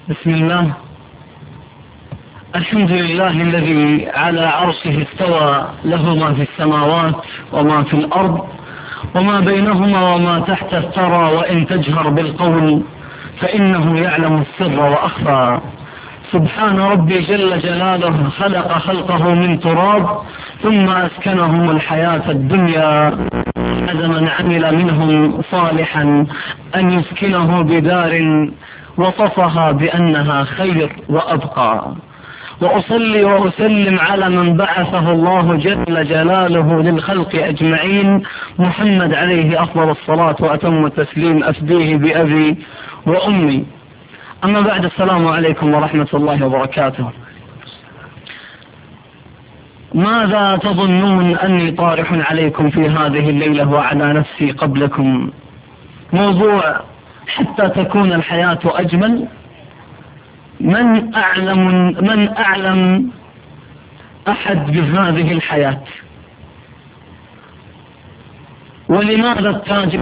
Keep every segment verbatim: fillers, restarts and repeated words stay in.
بسم الله. الحمد لله الذي على عرشه استوى، له ما في السماوات وما في الأرض وما بينهما وما تحت الثرى، وإن تجهر بالقول فإنه يعلم السر وأخفى. سبحان ربي جل جلاله، خلق خلقه من تراب ثم أسكنهم الحياة الدنيا، هذا من عمل منهم صالحا أن يسكنه بدار وصفها بأنها خير وأبقى. وأصلي وأسلم على من بعثه الله جل جلاله للخلق أجمعين، محمد عليه أفضل الصلاة وأتم التسليم، أفديه بأبي وأمي. أما بعد، السلام عليكم ورحمة الله وبركاته. ماذا تظنون أني طارح عليكم في هذه الليلة وعلى نفسي قبلكم؟ موضوع حتى تكون الحياة أجمل. من أعلم من أعلم أحد بهذه الحياة؟ ولماذا التاجر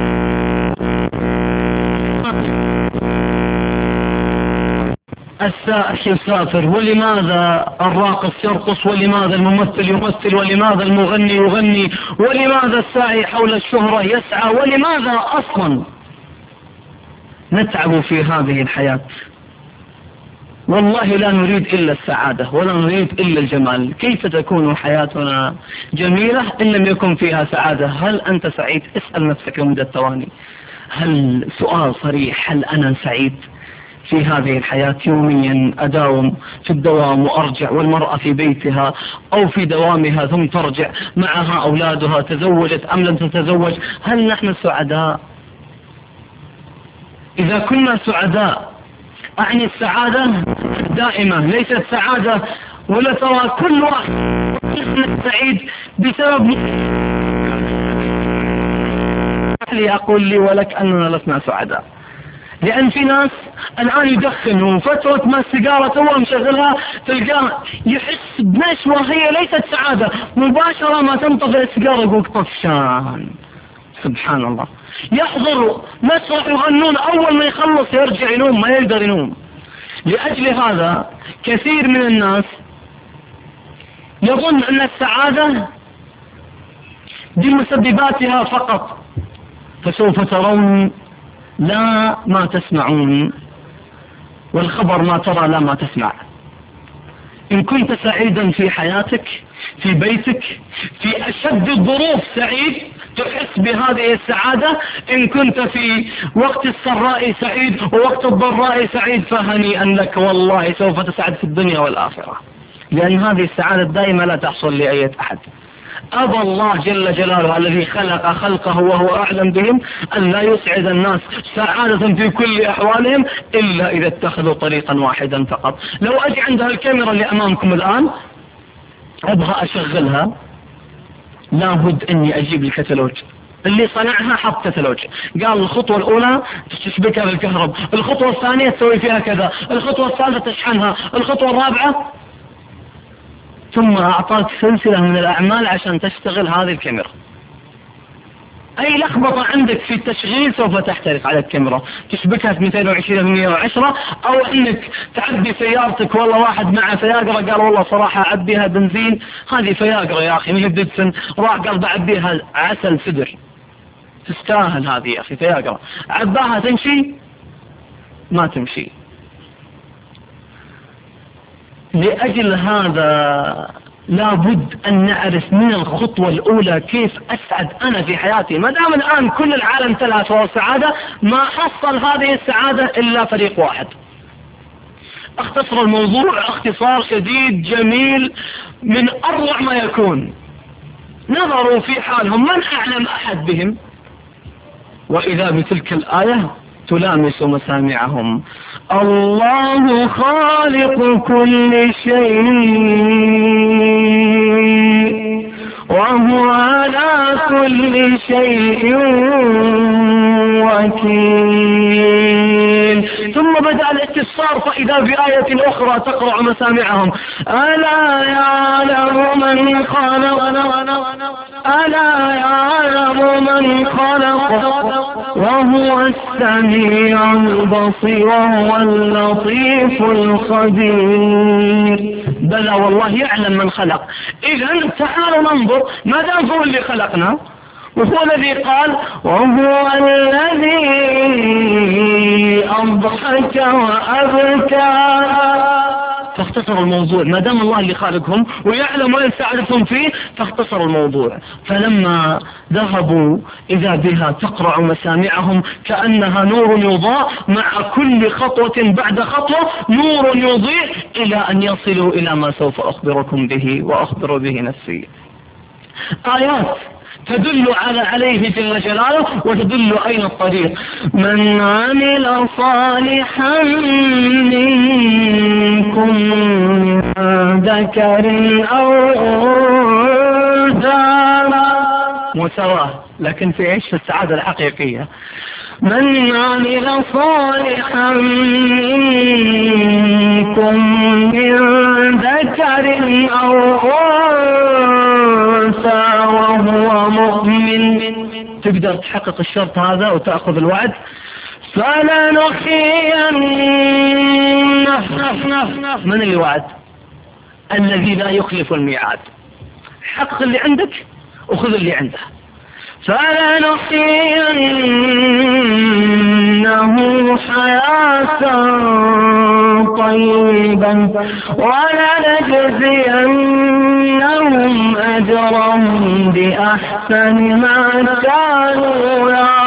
السائح يسافر؟ ولماذا الراقص يرقص؟ ولماذا الممثل يمثل؟ ولماذا المغني يغني؟ ولماذا السعي حول الشهرة يسعى؟ ولماذا أصلا نتعب في هذه الحياة؟ والله لا نريد إلا السعادة ولا نريد إلا الجمال. كيف تكون حياتنا جميلة إن لم يكن فيها سعادة؟ هل أنت سعيد؟ اسأل نفسك لمدة ثواني. هل سؤال صريح، هل أنا سعيد في هذه الحياة؟ يوميا أداوم في الدوام وأرجع، والمرأة في بيتها أو في دوامها ثم ترجع، معها أولادها، تزوجت أم لم تتزوج. هل نحن سعداء؟ إذا كنا سعداء أعني السعادة الدائمة، ليست سعادة ولا ترى كل واحد سعيد بسبب لي أقول لي ولك أننا لسنا سعداء. لأن في ناس الآن يدخن وفترة ما السيجارة توه مشغلها تلقاه يحس بنشوة، هي ليست سعادة، مباشرة ما تنطفئ السيجارة يقول طفشان. سبحان الله. يحضر مسرح يغنون، أول ما يخلص يرجع ينوم، ما يقدر ينوم. لأجل هذا كثير من الناس يظن أن السعادة بمسبباتها فقط، فسوف ترون لا ما تسمعون، والخبر ما ترى لا ما تسمع. إن كنت سعيدا في حياتك، في بيتك، في أشد الظروف سعيد، تحس بهذه السعادة. إن كنت في وقت السراء سعيد ووقت الضراء سعيد، فهنيئا لك، والله سوف تسعد في الدنيا والآخرة، لأن هذه السعادة الدائمة لا تحصل لأي أحد. أبى الله جل جلاله الذي خلق خلقه وهو أعلم بهم أن لا يسعد الناس سعادة في كل أحوالهم إلا إذا اتخذوا طريقا واحدا فقط. لو أجي عندها الكاميرا اللي أمامكم الآن أبغى أشغلها، لابد أني أجيب الكتالوج. اللي صنعها حط كتالوج، قال الخطوة الأولى تشبكها بالكهرب، الخطوة الثانية تسوي فيها كذا، الخطوة الثالثة تشحنها، الخطوة الرابعة، ثم أعطاك سلسلة من الأعمال عشان تشتغل هذه الكاميرا. أي لخبطة عندك في التشغيل سوف تحترق على الكاميرا. تشبكها في مئتين وعشرين مئة وعشرة، أو أنك تعبي سيارتك، والله واحد مع فياجرا قال والله صراحة أعبيها بنزين، هذه فياجرا يا أخي من الديدسن، راح قال بعبيها عسل سدر، تستاهل هذه يا أخي فياجرا، عباها تمشي؟ ما تمشي. لأجل هذا لابد أن نعرف من الخطوة الأولى كيف أسعد أنا في حياتي. ما دام الآن كل العالم تلهث وهو السعادة، ما حصل هذه السعادة إلا فريق واحد. اختصر الموضوع اختصار شديد جميل من أروع ما يكون. نظروا في حالهم من أعلم أحد بهم، وإذا بتلك الآية تلامس مسامعهم. الله خالق كل شيء وهو على كل شيء وكيل. ثم بدأ الاستفسار فإذا بآية أخرى تقرع مسامعهم: ألا يعلم من خلق ألا يعلم من خلق وهو السميع البصير وهو اللطيف الخبير. بلى والله يعلم من خلق. إذن تعالوا ننظر، ما دام هو اللي خلقنا وهو الذي قال وهو الذي أضحك وأبكى، فاختصروا الموضوع. ما دام الله اللي خالقهم ويعلم ما يستعرفهم فيه فاختصروا الموضوع. فلما ذهبوا إذا بها تقرع مسامعهم كأنها نور يضاء، مع كل خطوة بعد خطوة نور يضيء، إلى أن يصلوا إلى ما سوف أخبركم به وأخبر به نفسي. آيات تدل على عليه جل جلاله وتدل أين الطريق. من عمل صالحا منكم ذكر أو أنثى، مساواة لكن في إيش؟ في السعادة الحقيقية. من عمل صالحا منكم من ذكر أو أنثى وهو مؤمن، تقدر تحقق الشرط هذا وتأخذ الوعد. فلنحيينه، من اللي وعد؟ الذي لا يخلف الميعاد. حقق اللي عندك وخذ اللي عنده. فلنحيينه حياة طيبا ولنجزينهم أجرهم بأحسن ما كانوا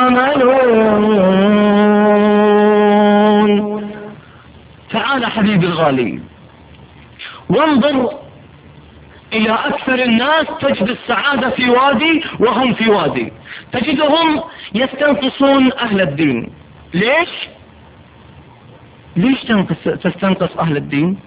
يعملون. تعال حبيبي الغالي وانظر إلى أكثر الناس، تجد السعادة في وادي وهم في وادي. تجدهم يستنقصون أهل الدين. ليش؟ ليش تستنقص أهل الدين؟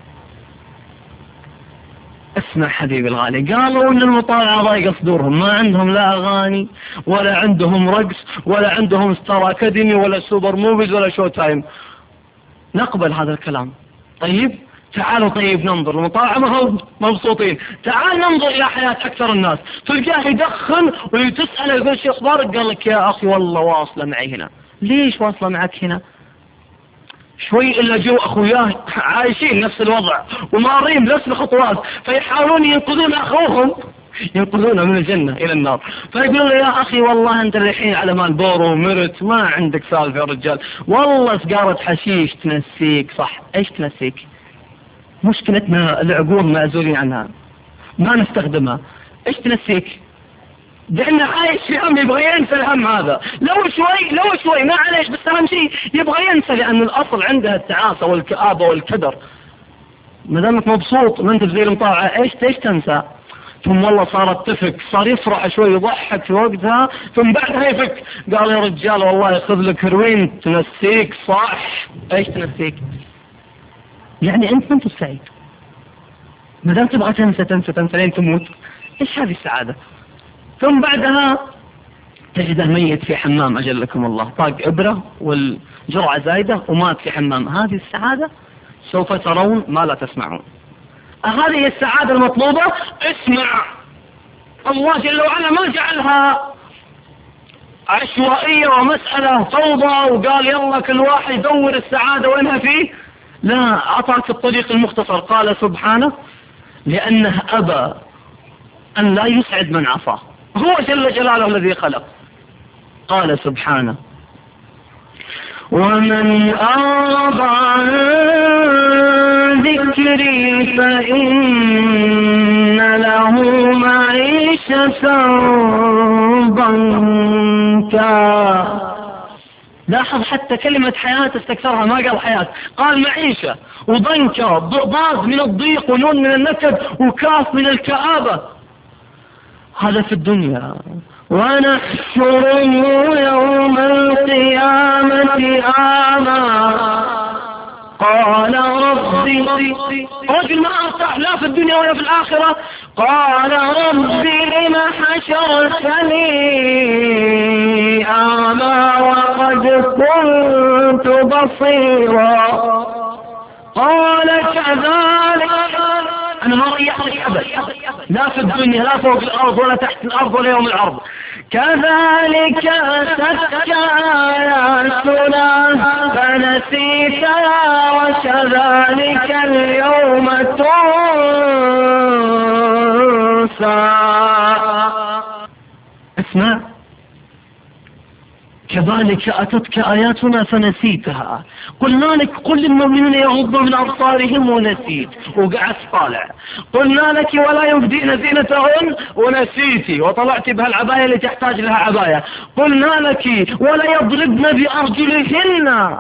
اسمع حبيبي الغالي، قالوا إن المطالعة ضايقة صدورهم، ما عندهم لا أغاني ولا عندهم رقص ولا عندهم ستار أكاديمي ولا سوبر موفيز ولا شو تايم. نقبل هذا الكلام. طيب تعالوا طيب ننظر المطالعة ما هم مبسوطين. تعال ننظر إلى حياة أكثر الناس، تلقاه يدخن وتسأله يقول شو أخبارك؟ قال لك يا أخي والله واصلة معي هنا. ليش واصلة معك هنا؟ شوي إلا جو أخوياه عايشين نفس الوضع ومارين نفس الخطوات، فيحاولون ينقذون أخوهم، ينقذونه من الجنة إلى النار. فيقولون له يا أخي والله أنت الحين على مال بورو ومرت ما عندك سالفة يا رجال، والله سجارة حشيش تنسيك. صح، إيش تنسيك؟ مشكلتنا العقول معزولين عنها ما نستخدمها. إيش تنسيك؟ لأنه عايش في هم يبغى ينسى الهم هذا، لو شوي لو شوي ما عليش، بس أهم شيء يبغى ينسى، لأن الأصل عنده التعاسة والكآبة والكدر. ما دامك مبسوط ما أنت زي المطاعة، إيش إيش تنسى؟ ثم والله صارت تفك، صار يفرح شوي يضحك في وقتها، ثم بعدها يفك. قال يا رجال والله خذ لك هروين تنسيك. صح، إيش تنسيك؟ يعني أنت ما أنت سعيد. ما دام تبغى تنسى تنسى تنسى لين تموت، إيش هذه السعادة؟ ثم بعدها تجده ميت في حمام أجلكم الله، طاق إبرة والجرعة زايدة ومات في حمام. هذه السعادة؟ سوف ترون ما لا تسمعون. هذه هي السعادة المطلوبة. اسمع، الله جل وعلا ما جعلها عشوائية ومسألة فوضى وقال يلا كل واحد يدور السعادة وينها فيه. لا، أعطاك الطريق المختصر. قال سبحانه لأنه أبى أن لا يسعد من عصاه، هو جل جلاله الذي خلق. قال سبحانه ومن أعرض عن ذكري فإن له معيشة ضنكا. لاحظ حتى كلمة حياة استكثرها، ما قال حياة، قال معيشة وضنكا، ضاد من الضيق ونون من النكد وكاف من الكآبة. هذا في الدنيا. ونحشره يوم القيامة أعمى قال ربي، رجل ما أرتاح لا في الدنيا ولا في الآخرة. قال ربي لم حشرتني أعمى وقد قد كنت بصيرا قال كذلك. أنا ما ريحني أبدا، لا في الدنيا لا فوق الأرض ولا تحت الأرض ولا يوم العرض. كذلك أتتك آياتنا فنسيتها وكذلك اليوم تنسى. اسمع، كذلك أتتك آياتنا فنسيتها. قلنا لك قل للمؤمنين يغضوا من أبصارهم ونسيت وقعدت طالع. قلنا لك ولا يبدين زينتهن ونسيتي وطلعت بها العباية اللي تحتاج لها عباية. قلنا لك ولا يضربن بأرجلهن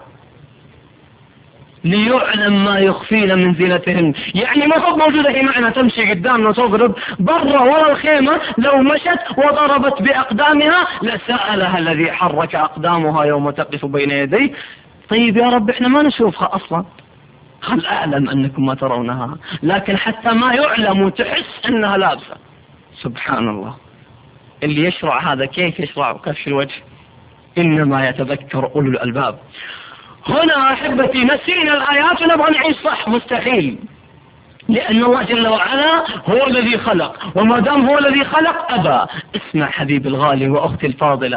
ليعلم ما يخفين من زينتهن. يعني ما هو موجودة هي معنا تمشي قدامنا وتضرب برا ورا الخيمة، لو مشت وضربت بأقدامها لسألها الذي حرك أقدامها يوم تقف بين يديه. طيب يا رب احنا ما نشوفها أصلا، هل أعلم أنكم ما ترونها، لكن حتى ما يعلم وتحس أنها لابسة. سبحان الله، اللي يشرع هذا كيف يشرع كفش الوجه؟ إنما يتذكر أولو الألباب. هنا أحبتي نسينا الآيات ونبغى نعيش صح، مستحيل، لأن الله جل وعلا هو الذي خلق، وما دام هو الذي خلق أبى. اسمع حبيبي الغالي وأختي الفاضلة،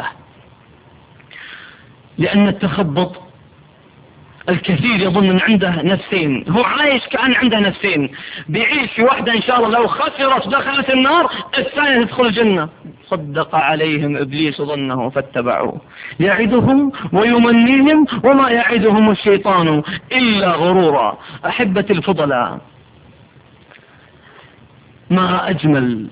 لأن التخبط الكثير يظن أن عنده نفسين، هو عايش كأن عنده نفسين، بيعيش في واحدة إن شاء الله لو خسرت دخلت النار الثانية تدخل الجنة. صدق عليهم إبليس ظنه فاتبعوه يعدهم ويمنيهم وما يعدهم الشيطان إلا غرورا. أحبة الفضلاء، ما أجمل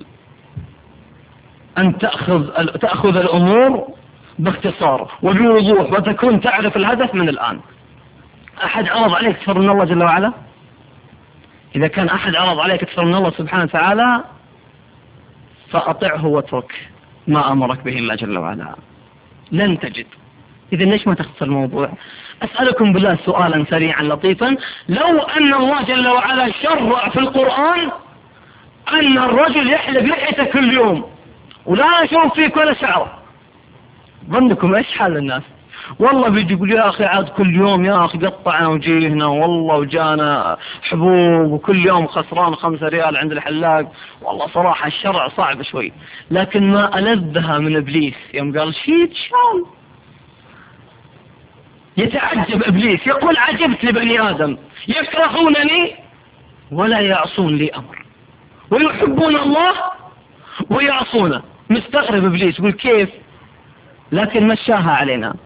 أن تأخذ, تأخذ الأمور باختصار وبوضوح وتكون تعرف الهدف من الآن. أحد عرض عليك أكثر من الله جل وعلا؟ إذا كان أحد عرض عليك أكثر من الله سبحانه وتعالى فأطعه واترك ما أمرك به الله جل وعلا، لن تجد. إذن ليش ما تختصر الموضوع؟ أسألكم بالله سؤالا سريعا لطيفا، لو أن الله جل وعلا شرع في القرآن أن الرجل يحلب لحيته كل يوم ولا أشوف فيك ولا شعر، ظنكم إيش حال الناس؟ والله بيجي يقول يا أخي عاد كل يوم يا أخي قطعنا وجيهنا والله وجانا حبوب وكل يوم خسران خمسة ريال عند الحلاق. والله صراحة الشرع صعب شوي، لكن ما ألذها من إبليس يوم قال شيت شان. يتعجب إبليس يقول عجبت لبني آدم يكرهونني ولا يعصون لي أمر ويحبون الله ويعصونه. مستغرب إبليس يقول كيف، لكن مشاها علينا.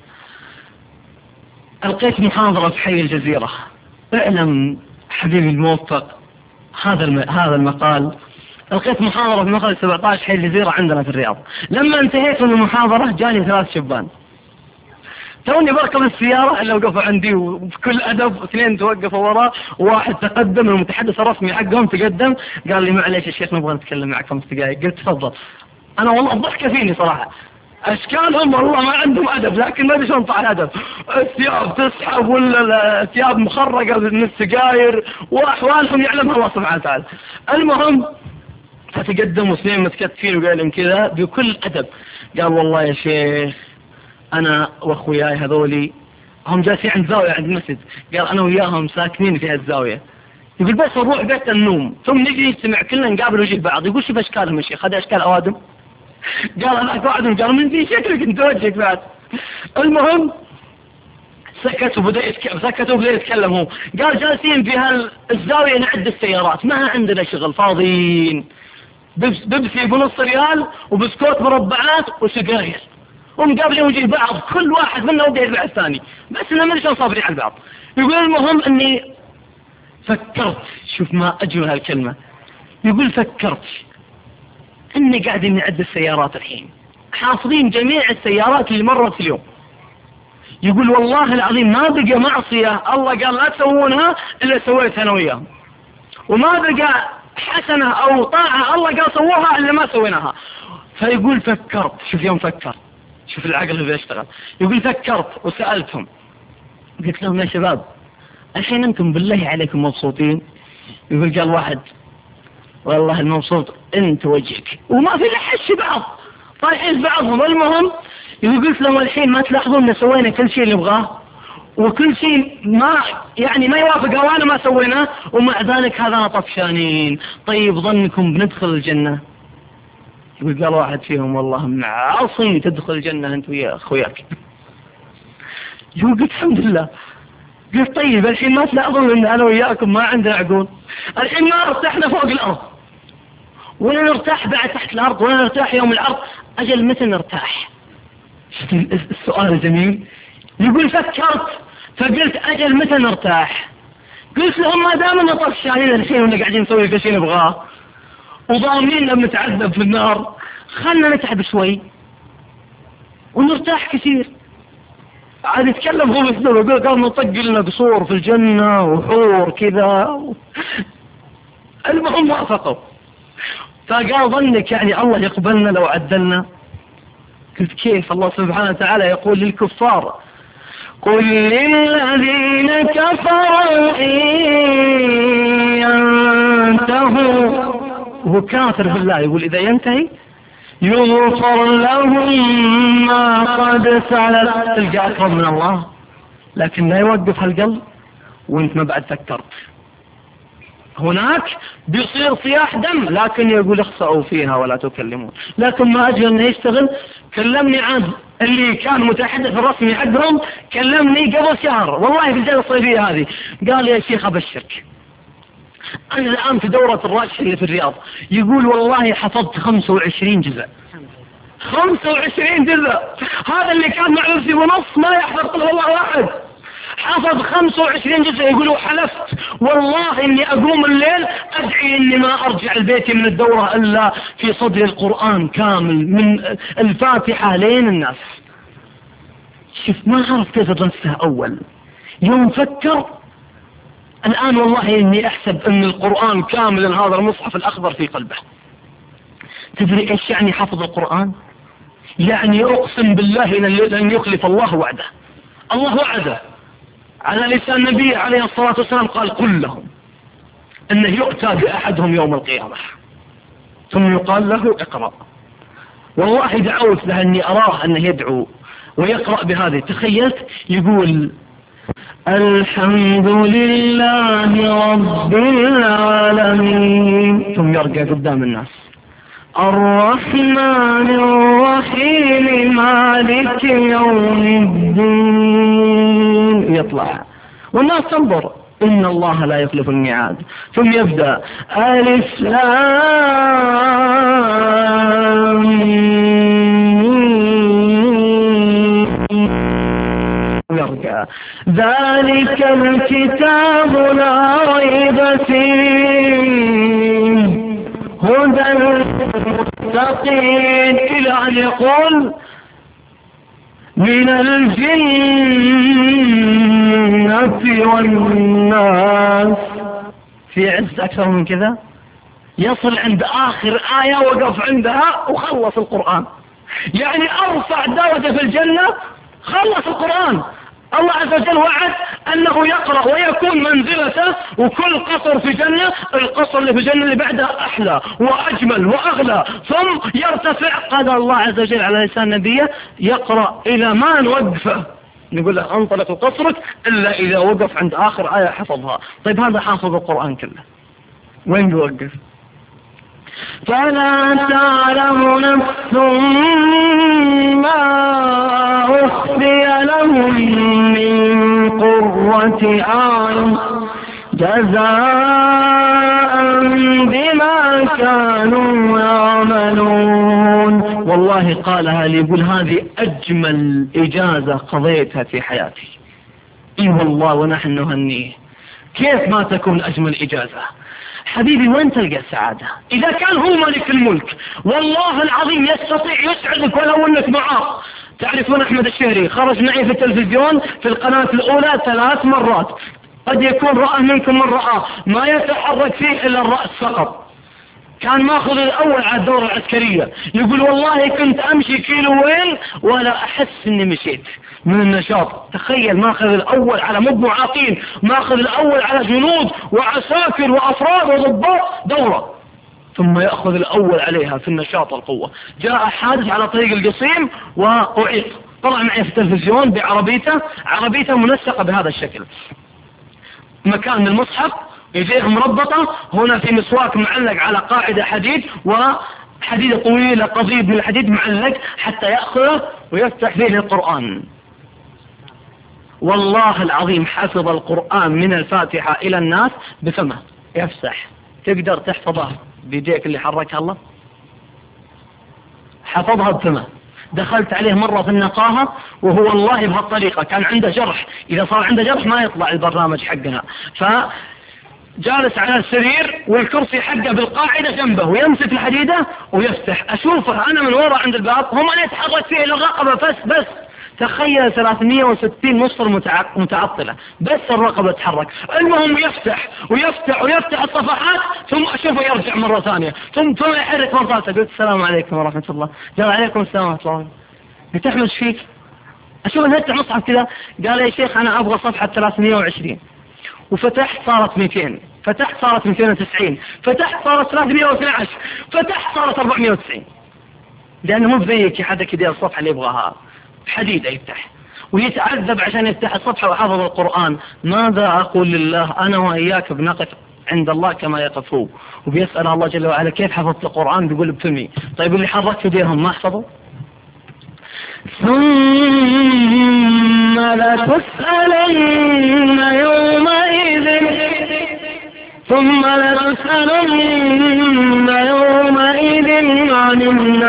ألقيت محاضرة في حي الجزيرة، اعلم حبيبي الموفق هذا الم... هذا المقال. ألقيت محاضرة في مقال سبعة عشر حي الجزيرة عندنا في الرياض. لما انتهيت من المحاضرة جاني ثلاث شبان، توني بركب السيارة اللي وقفوا عندي وبكل أدب اثنين توقفوا وراء وواحد تقدم، المتحدث الرسمي حقهم تقدم قال لي معليش يا شيخ نبغى نتكلم معك خمس دقائق. قلت تفضل. أنا والله الضحكة فيني صراحة، أشكالهم والله ما عندهم أدب، لكن ما أدري شلون طلع الأدب. الثياب تسحب ولا الثياب مخرقة من السجاير وأحوالهم يعلمها الله سبحانه وتعالى. المهم فتقدموا اثنين متكتفين وقال لهم كذا بكل أدب، قال والله يا شيخ أنا وأخوياي هذولي هم جالسين عند زاوية عند المسجد، قال أنا وياهم ساكنين في هالزاوية، يقول بس نروح بيت النوم ثم نجي نجتمع كلنا نقابل وجه بعض. يقول شوف أشكالهم يا شيخ، هذه أشكال أوادم. قال هذاك واحد قال من ذي شكلك انت وجهك بعد. المهم سكت وبدأ يتكلم، سكت وبدأ يتكلم هو. قال جالسين في هالزاوية نعد السيارات، ما عندنا شغل فاضيين، بيبسي بنص ريال وبسكوت مربعات وسجاير ومقابلين وجه بعض، كل واحد منا وده يبيع الثاني، بس انا ما ادري شلون صابرين على بعض. يقول المهم اني فكرت، شوف ما اجمل هالكلمة، يقول فكرت اني قاعدين نعد السيارات الحين حافظين جميع السيارات اللي مرت في اليوم. يقول والله العظيم ما بقى معصية الله قال لا تسوونها الا سويتها انا وياهم، وما بقى حسنة او طاعة الله قال سووها الا ما سويناها. فيقول فكرت، شوف يوم فكرت، شوف العقل اللي بيشتغل. يقول فكرت وسألتهم قلت لهم يا شباب الحين انتم بالله عليكم مبسوطين؟ يقول قال واحد والله المبسوط انت وجهك، وما في لحش بعض طايحين بعضهم. المهم يقول قلت لهم الحين ما تلاحظون ان سوينا كل شيء اللي نبغاه وكل شيء ما يعني ما يوافق وانا ما سويناه ومع ذلك هذا طفشانين. طيب ظنكم بندخل الجنة؟ يقول قال واحد فيهم والله معاصي تدخل الجنة انت ويا اخوياك. يقول قلت الحمد لله. قلت طيب الحين ما تلاحظون ان انا وياكم ما عندنا عقول؟ الحين ما ارتحنا فوق الارض ولا نرتاح بعد تحت الارض ولا نرتاح يوم العرض، اجل متى نرتاح؟ السؤال جميل. يقول فكرت فقلت اجل متى نرتاح؟ قلت لهم ما دامنا طفشانين الحين واحنا قاعدين نسوي كل شيء نبغاه وضامنين لما نتعذب في النار، خلنا نتعب شوي ونرتاح كثير. عاد يتكلم هو مثله ويقول قال نطق لنا قصور في الجنة وحور كذا. المهم وافقوا. فقال ظنك يعني الله يقبلنا لو عدلنا؟ قلت كيف؟ الله سبحانه وتعالى يقول للكفار قل للذين كفروا إن ينتهوا، وهو كافر بالله يقول إذا ينتهي يغفر لهم ما قد سلف. تلقى أقرب من الله لكن لا يوقف هالقلب وانت ما بعد فكرت. هناك بيصير صياح دم لكن يقول اخسأوا فيها ولا تكلمون. لكن ما أجل أنه يشتغل. كلمني عاد اللي كان متحدث الرسمي حقهم كلمني قبل شهر والله في الجلسة الصيفية هذه قال يا شيخ أبشرك أنا الآن في دورة الراجح اللي في الرياض. يقول والله حفظت خمسة وعشرين جزء. خمسة وعشرين جزء. هذا اللي كان مع نفسي ونص ما يحفظ قل والله واحد حفظ خمسة وعشرين جزء. يقول وحلفت والله اني اقوم الليل ادعي اني ما ارجع البيت من الدورة الا في صدر القرآن كامل من الفاتحة لين الناس. شوف ما عرف كيف درسته اول يوم فكر. الان والله اني احسب ان القرآن كاملا هذا المصحف الاخضر في قلبه. تدري ايش يعني حفظ القرآن؟ يعني اقسم بالله لن يخلف الله وعده. الله وعده على لسان النبي عليه الصلاة والسلام قال قل لهم انه يؤتى بأحدهم يوم القيامة ثم يقال له اقرأ. والله دعوت له اني اراه انه يدعو ويقرأ بهذه. تخيلت يقول الحمد لله رب العالمين ثم يرجع قدام الناس الرحمن الرحيم مالك يوم الدين يطلع والناس تنظر إن الله لا يخلف الميعاد. ثم يبدأ ألف لام يرجع ذلك الكتاب لا ريب فيه هدى المتقين إلى أن يقول من الجنة والناس. في عز أكثر من كذا؟ يصل عند آخر آية وقف عندها وخلص القرآن. يعني أرفع درجة في الجنة خلص القرآن. الله عز وجل وعد أنه يقرأ ويكون منزلته وكل قصر في جنة القصر اللي في الجنة اللي بعدها أحلى وأجمل وأغلى ثم يرتفع. قال الله عز وجل على لسان نبيه يقرأ إلى ما نوقفه نقول له انطلق قصرك إلا إذا وقف عند آخر آية حفظها. طيب هذا حافظ القرآن كله وين بيوقف؟ فلا تعلم نفس ما أخفي لهم من قرة أعين جزاء بما كانوا يعملون. والله قالها لي يقول هذه أجمل إجازة قضيتها في حياتي. إي والله ونحن نهنيه. كيف ما تكون أجمل إجازة؟ حبيبي وين تلقى السعادة؟ إذا كان هو ملك الملك والله العظيم يستطيع يسعدك ولو أنك معاه. تعرفون أحمد الشهري خرج معي في التلفزيون في القناة الأولى ثلاث مرات. قد يكون رأى منكم من رآه ما يتحرك فيه إلا الرأس فقط. كان ماخذ الأول على الدورة العسكرية. يقول والله كنت أمشي كيلوين ولا أحس إني مشيت من النشاط. تخيل ماخذ الأول على مب معاقين ماخذ الأول على جنود وعساكر وأفراد وضباط دورة. ثم يأخذ الأول عليها في النشاط والقوة. جاء حادث على طريق القصيم وأعيق، طلع معي في التلفزيون بعربيته، عربيته منسقة بهذا الشكل، مكان المصحف يجيه مربطة، هنا في مسواك معلق على قاعدة حديد وحديدة طويلة قضيب من الحديد معلق حتى يأخذه ويفتح فيه القرآن. والله العظيم حفظ القرآن من الفاتحة إلى الناس بفمه يفسح. تقدر تحفظها بيديك اللي حركها الله؟ حفظها بفمه. دخلت عليه مرة في النقاهة وهو والله بهالطريقة، كان عنده جرح، إذا صار عنده جرح ما يطلع البرنامج حقنا، فجالس على السرير والكرسي حقه بالقاعدة جنبه ويمسك الحديدة ويفتح. أشوفه أنا من وراء عند الباب، هم أنا يتحرك فيه الرقبة بس بس تخيل ثلاثمئة وستين مصر متعطلة بس الرقبة تتحرك. المهم يفتح ويفتح ويفتح الصفحات ثم أشوفه يرجع مرة ثانية ثم ثم يحرك مرة ثالثة. قلت السلام عليكم ورحمة الله. قال عليكم السلام ورحمة الله. قلت أحمد فيك؟ أشوف نفتح مصحف كذا. قال يا شيخ أنا أبغى صفحة ثلاثمئة وعشرين، وفتحت صارت مئتين، فتحت صارت مئتين وتسعين، فتحت صارت ثلاثمئة واثني عشر، فتحت صارت أربعمئة وتسعين. لأنه مو بزيك حدا كده الصفحة اللي يبغاها حديدة يفتح ويتعذب عشان يفتح الصفحة وحافظ القرآن. ماذا أقول لله؟ أنا وإياك بنقف عند الله كما يقف هو، وبيسأل الله جل وعلا كيف حفظت القرآن؟ بيقول بفمي. طيب اللي حركت يديهم ما حفظوا؟ ثم لتسألن يومئذ ثم لتسألن يومئذ عن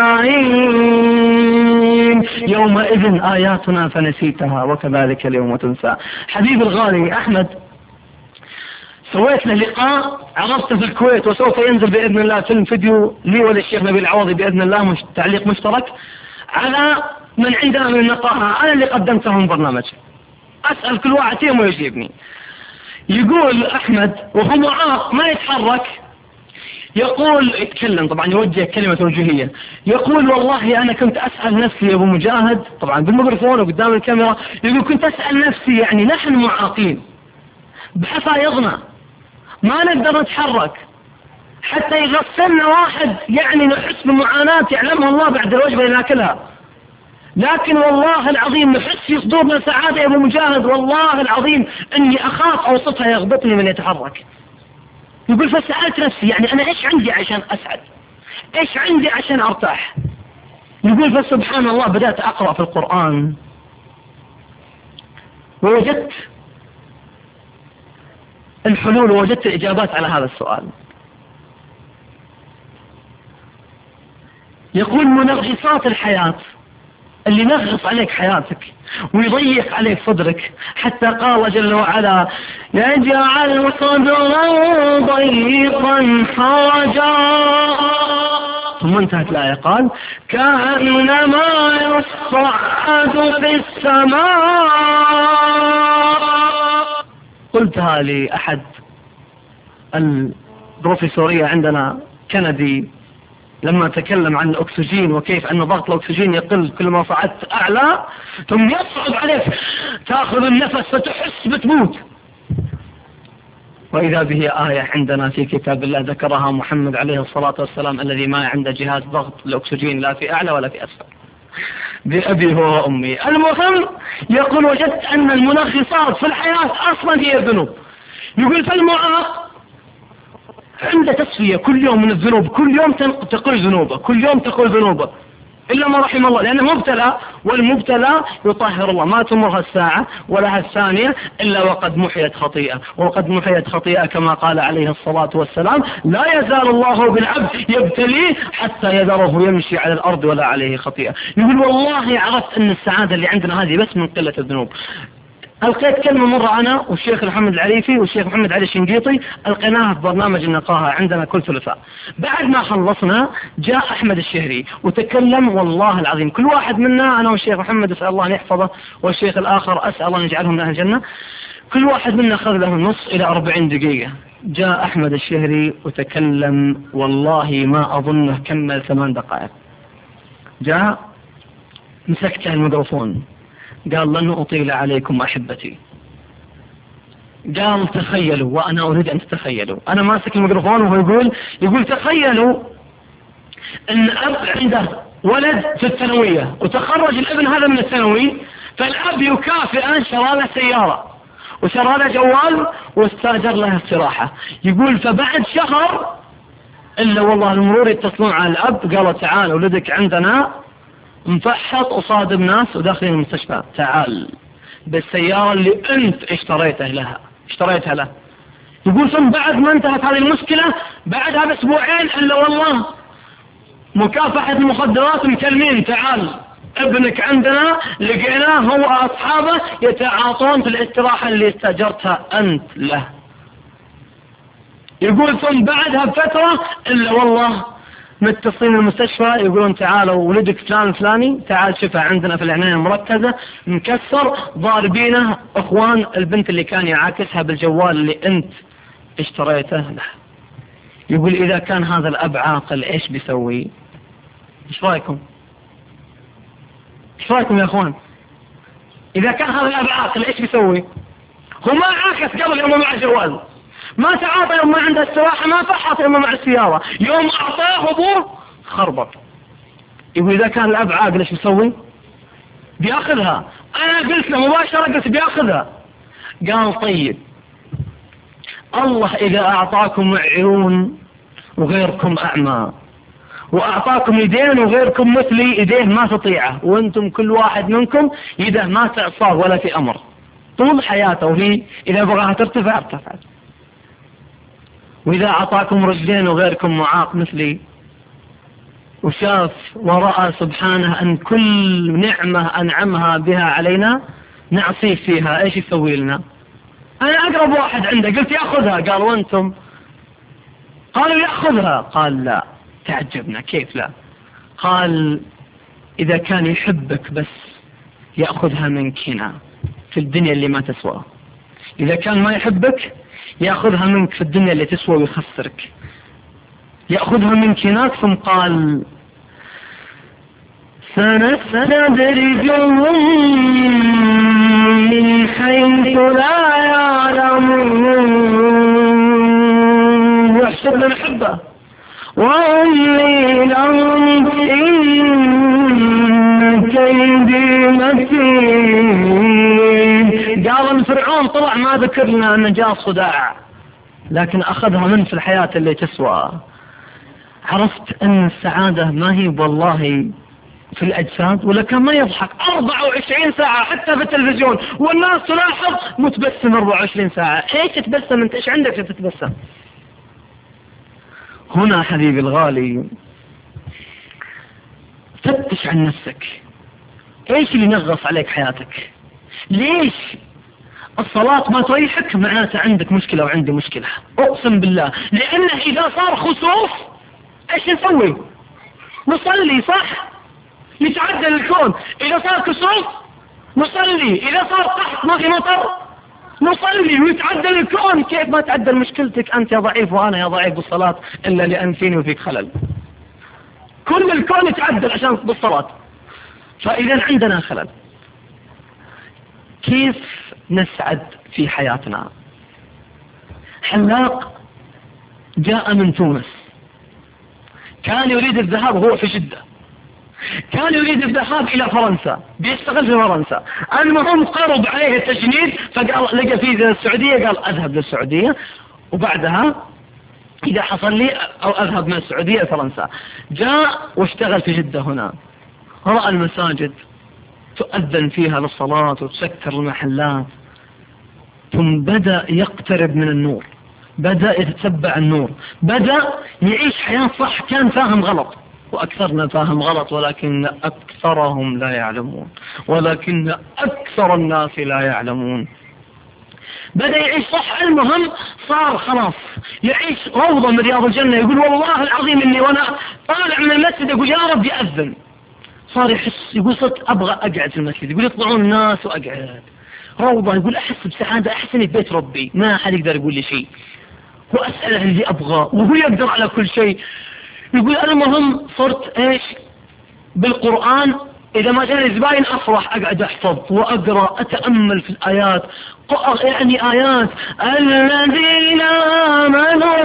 النعيم يومئذ آياتنا فنسيتها وكذلك اليوم تنسى. حبيب الغالي أحمد، سويت له لقاء عرضته في الكويت وسوف ينزل بإذن الله فيلم فيديو لي وللشيخ نبيل العوضي بإذن الله، مش تعليق مشترك على من عندنا من النقاهة. أنا اللي قدمتهم برنامج، أسأل كل واحد فيهم ويجيبني. يقول أحمد وهو معاق ما يتحرك، يقول يتكلم طبعا يوجه كلمة توجيهية، يقول والله أنا كنت أسأل نفسي يا أبو مجاهد طبعا بالميكروفون وقدام الكاميرا، يقول كنت أسأل نفسي يعني نحن معاقين بحفايضنا ما نقدر نتحرك حتى يغسلنا واحد يعني نحس بمعاناة يعلمها الله بعد الوجبة اللي ناكلها، لكن والله العظيم نحس في صدورنا سعادة يا أبو مجاهد، والله العظيم أني أخاف أوصفها يغبطني من يتحرك. يقول فسألت نفسي يعني أنا إيش عندي عشان أسعد؟ إيش عندي عشان أرتاح؟ يقول فسبحان الله بدأت أقرأ في القرآن ووجدت الحلول ووجدت الإجابات على هذا السؤال. يقول منغصات الحياة اللي نغص عليك حياتك ويضيق عليك صدرك، حتى قال جل وعلا يجعل صدرا ضيقا حرجا، ثم انتهت الآية قال كأنما يصعد في السماء. قلتها لأحد البروفيسورية عندنا كندي لما تكلم عن الأكسجين وكيف أن ضغط الأكسجين يقل كل ما صعدت أعلى ثم يصعب عليك تأخذ النفس فتحس بتموت. وإذا به آية عندنا في كتاب الله ذكرها محمد عليه الصلاة والسلام الذي ما عنده جهاز ضغط الأكسجين لا في أعلى ولا في أسفل، بأبي هو وأمي. المهم يقول وجدت أن المنغصات في الحياة أصلا هي الذنوب. يقول فالمعاق عنده تسوية كل يوم من الذنوب، كل يوم تقول ذنوبه، كل يوم تقول ذنوبه إلا ما رحم الله، لأنه مبتلى، والمبتلى يطهر الله، ما تمرها الساعة ولها الثانية إلا وقد محيت خطيئة، وقد محيت خطيئة كما قال عليه الصلاة والسلام لا يزال الله بالعبد يبتليه حتى يذره يمشي على الأرض ولا عليه خطيئة. يقول والله عرفت أن السعادة اللي عندنا هذه بس من قلة الذنوب. ألقيت كلمة مرة أنا والشيخ محمد العريفي والشيخ محمد علي الشنقيطي، ألقيناها في برنامج النقاهة عندنا كل ثلاثاء. بعد ما خلصنا جاء أحمد الشهري وتكلم، والله العظيم كل واحد منا أنا والشيخ محمد أسأل الله أن يحفظه والشيخ الآخر أسأل الله أن يجعلهم من أهل الجنة، كل واحد منا أخذ له نص إلى أربعين دقيقة. جاء أحمد الشهري وتكلم والله ما أظنه كمل ثمان دقائق. جاء مسكت الميكروفون قال لن أطيل عليكم أحبتي، قال تخيلوا، وأنا أريد أن تتخيلوا، أنا ماسك الميكروفون وهو يقول يقول تخيلوا أن أب عنده ولد في الثانوية وتخرج الابن هذا من الثانوي، فالأب يكافئه شرى له سيارة وشرى له جوال واستاجر له استراحة. يقول فبعد شهر إلا والله المرور يتصلون على الأب قالوا تعال ولدك عندنا مفحط وصادم ناس وداخلين المستشفى، تعال بالسيارة اللي أنت اشتريتها لها اشتريتها له. يقول ثم بعد ما انتهت هذه المشكلة بعدها بأسبوعين إلا والله مكافحة المخدرات مكلمين تعال ابنك عندنا لقيناه هو أصحابه يتعاطون في الاستراحة اللي استأجرتها أنت له. يقول ثم بعدها بفترة إلا والله متصلين المستشفى يقولون تعالوا ولدك فلان فلاني تعال شفه عندنا في العناية المركزة مكسر ضاربينه اخوان البنت اللي كان يعاكسها بالجوال اللي انت اشتريته له. يقول اذا كان هذا الاب عاقل ايش بيسوي؟ ايش رايكم؟ ايش رايكم يا اخوان؟ اذا كان هذا الاب عاقل ايش بيسوي؟ هو ما عاكس قبل يوم مع جوال، ما تعاطى يوم ما عنده استراحة، ما فحط يوم مع السيارة، يوم أعطاه أبوه خربط. يقول إذا كان الأب عاقل إيش بيسوي؟ بياخذها. أنا قلت له مباشرة قلت بياخذها. قال طيب الله إذا أعطاكم عيون وغيركم أعمى وأعطاكم يدين وغيركم مثلي يديه ما تطيعه وأنتم كل واحد منكم يده ما تعصاه ولا في أمر طول حياته، وهي إذا بغاها ترتفع ارتفعت. وإذا أعطاكم رجلين وغيركم معاق مثلي وشاف ورأى سبحانه أن كل نعمة أنعمها بها علينا نعصيه فيها إيش يسوي لنا؟ أنا أقرب واحد عنده قلت يأخذها، قال وأنتم؟ قالوا يأخذها. قال لا. تعجبنا كيف لا؟ قال إذا كان يحبك بس يأخذها منك هنا في الدنيا اللي ما تسوى، إذا كان ما يحبك يأخذها منك في الدنيا اللي تسوى ويخسرك، يأخذها منك هناك. ثم قال سنستدرجهم من حيث لا يعلمون يحسب نحبه وأملي لهم إن كيدي متين. قال ان فرعون طلع ما ذكر لنا أن جاء صداع لكن أخذها من في الحياة اللي تسوى. عرفت أن السعادة ما هي والله في الأجساد، ولا كان ما يضحك أربعة وعشرين ساعة حتى في التلفزيون والناس تلاحظ متبسم أربعة وعشرين ساعة. إيش تتبسم أنت؟ إيش عندك تتبسم؟ هنا حبيبي الغالي فتش عن نفسك، إيش اللي نغص عليك حياتك؟ ليش الصلاة ما تريحك؟ معناته عندك مشكلة وعندي مشكلة أقسم بالله. لأنه إذا صار خسوف إيش نسوي؟ نصلي صح؟ يتعدل الكون. إذا صار كسوف نصلي، إذا صار قحط ما في مطر نصلي ويتعدل الكون. كيف ما تعدل مشكلتك أنت يا ضعيف وأنا يا ضعيف بالصلاة إلا لأن فيني وفيك خلل. كل الكون يتعدل عشان بالصلاة، فإذا عندنا خلل. كيف نسعد في حياتنا؟ حلاق جاء من تونس كان يريد الذهاب وهو في جدة، كان يريد الذهاب إلى فرنسا بيشتغل في فرنسا. المهم قرب عليه التجنيد فقال لقى في السعودية قال أذهب للسعودية وبعدها إذا حصل لي أو أذهب من السعودية لفرنسا. جاء واشتغل في جدة هنا، رأى المساجد تؤذن فيها للصلاة وتسكر المحلات، ثم بدأ يقترب من النور، بدأ يتتبع النور، بدأ يعيش حياة صح. كان فاهم غلط وأكثرنا فاهم غلط ولكن أكثرهم لا يعلمون، ولكن أكثر الناس لا يعلمون. بدأ يعيش صح. المهم صار خلاص يعيش روضة من رياض الجنة. يقول والله العظيم إني وأنا طالع من المسجد يقول يا رب يأذن. صار يحس يقول صرت أبغى أقعد في المسجد، يقول يطلعون الناس وأقعد روضة. يقول أحس بسعادة، أحس إني في بيت ربي ما حد يقدر يقول لي شيء وأسأله اللي أبغاه وهو يقدر على كل شيء. يقول أنا مهم صرت إيش بالقرآن إذا ما جاني زباين أفرح، أقعد أحفظ وأقرأ أتأمل في الآيات، يعني آيات الذين آمنوا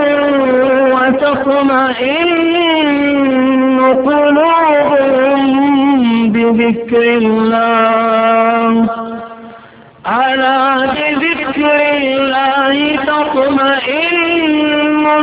وتطمئن قلوبهم بذكر الله، على بذكر الله تطمئن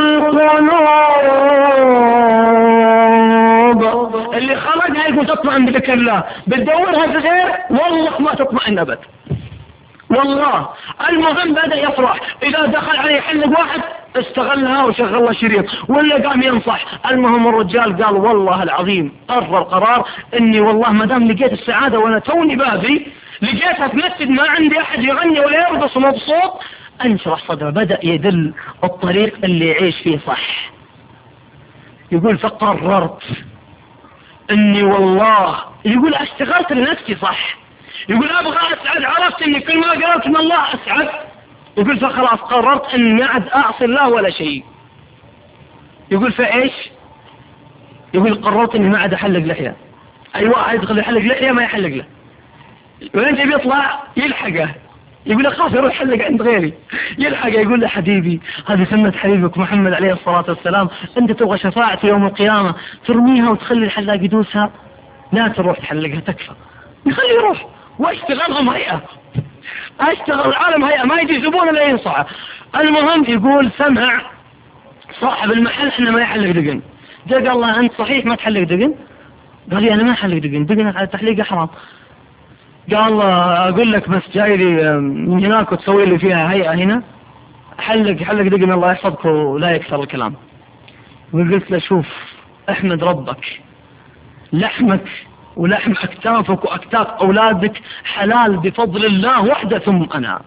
القلوب. اللي خلقها يقول تطمئن بذكر الله، بتدورها في غير والله ما تطمئن أبد والله. المهم بدأ يفرح، إذا دخل عليه حلق واحد استغلها وشغل له شريط ولا قام ينصح. المهم الرجال قال والله العظيم قرر قرار اني والله ما دام لقيت السعادة وانا توني بابي لقيتها في مسجد ما عندي احد يغني ولا يرقص ومبسوط، انشرح صدره. بدأ يدل الطريق اللي يعيش فيه صح. يقول فقررت اني والله، يقول اشتغلت لنفسي صح، يقول ابغى اسعد، عرفت اني كل ما قرأت من الله اسعد. يقول فخلاص قررت اني ما عاد اعصي الله ولا شيء. يقول فايش؟ يقول قررت اني ما عاد احلق لحية. اي واحد يدخل يحلق لحية ما يحلق له، وين جاي يطلع يلحقه، يقول اخاف يروح يحلق عند غيري، يلحقه يقول له حبيبي هذه سنة حبيبك محمد عليه الصلاة والسلام، انت تبغى شفاعتي يوم القيامة ترميها وتخلي الحلاق يدوسها، لا تروح تحلقها تكفى. يخلي يروح واشتغلهم هيئة، اشتغل العالم هيئة، ما يجي زبون الا ينصعه. المهم يقول سمع صاحب المحل احنا ما يحلق دقن، جاء قال له انت صحيح ما تحلق دقن؟ قال لي انا ما احلق دقن، دقن على تحليقه حرام. قال اقول لك بس جاي لي من هناك وتسوي لي فيها هيئة هنا، حلق حلق دقن الله يحفظك ولا يكثر الكلام. وقلت له شوف احمد ربك، لحمك ولحم أكتافك وأكتاف أولادك حلال بفضل الله وحده، ثم أنا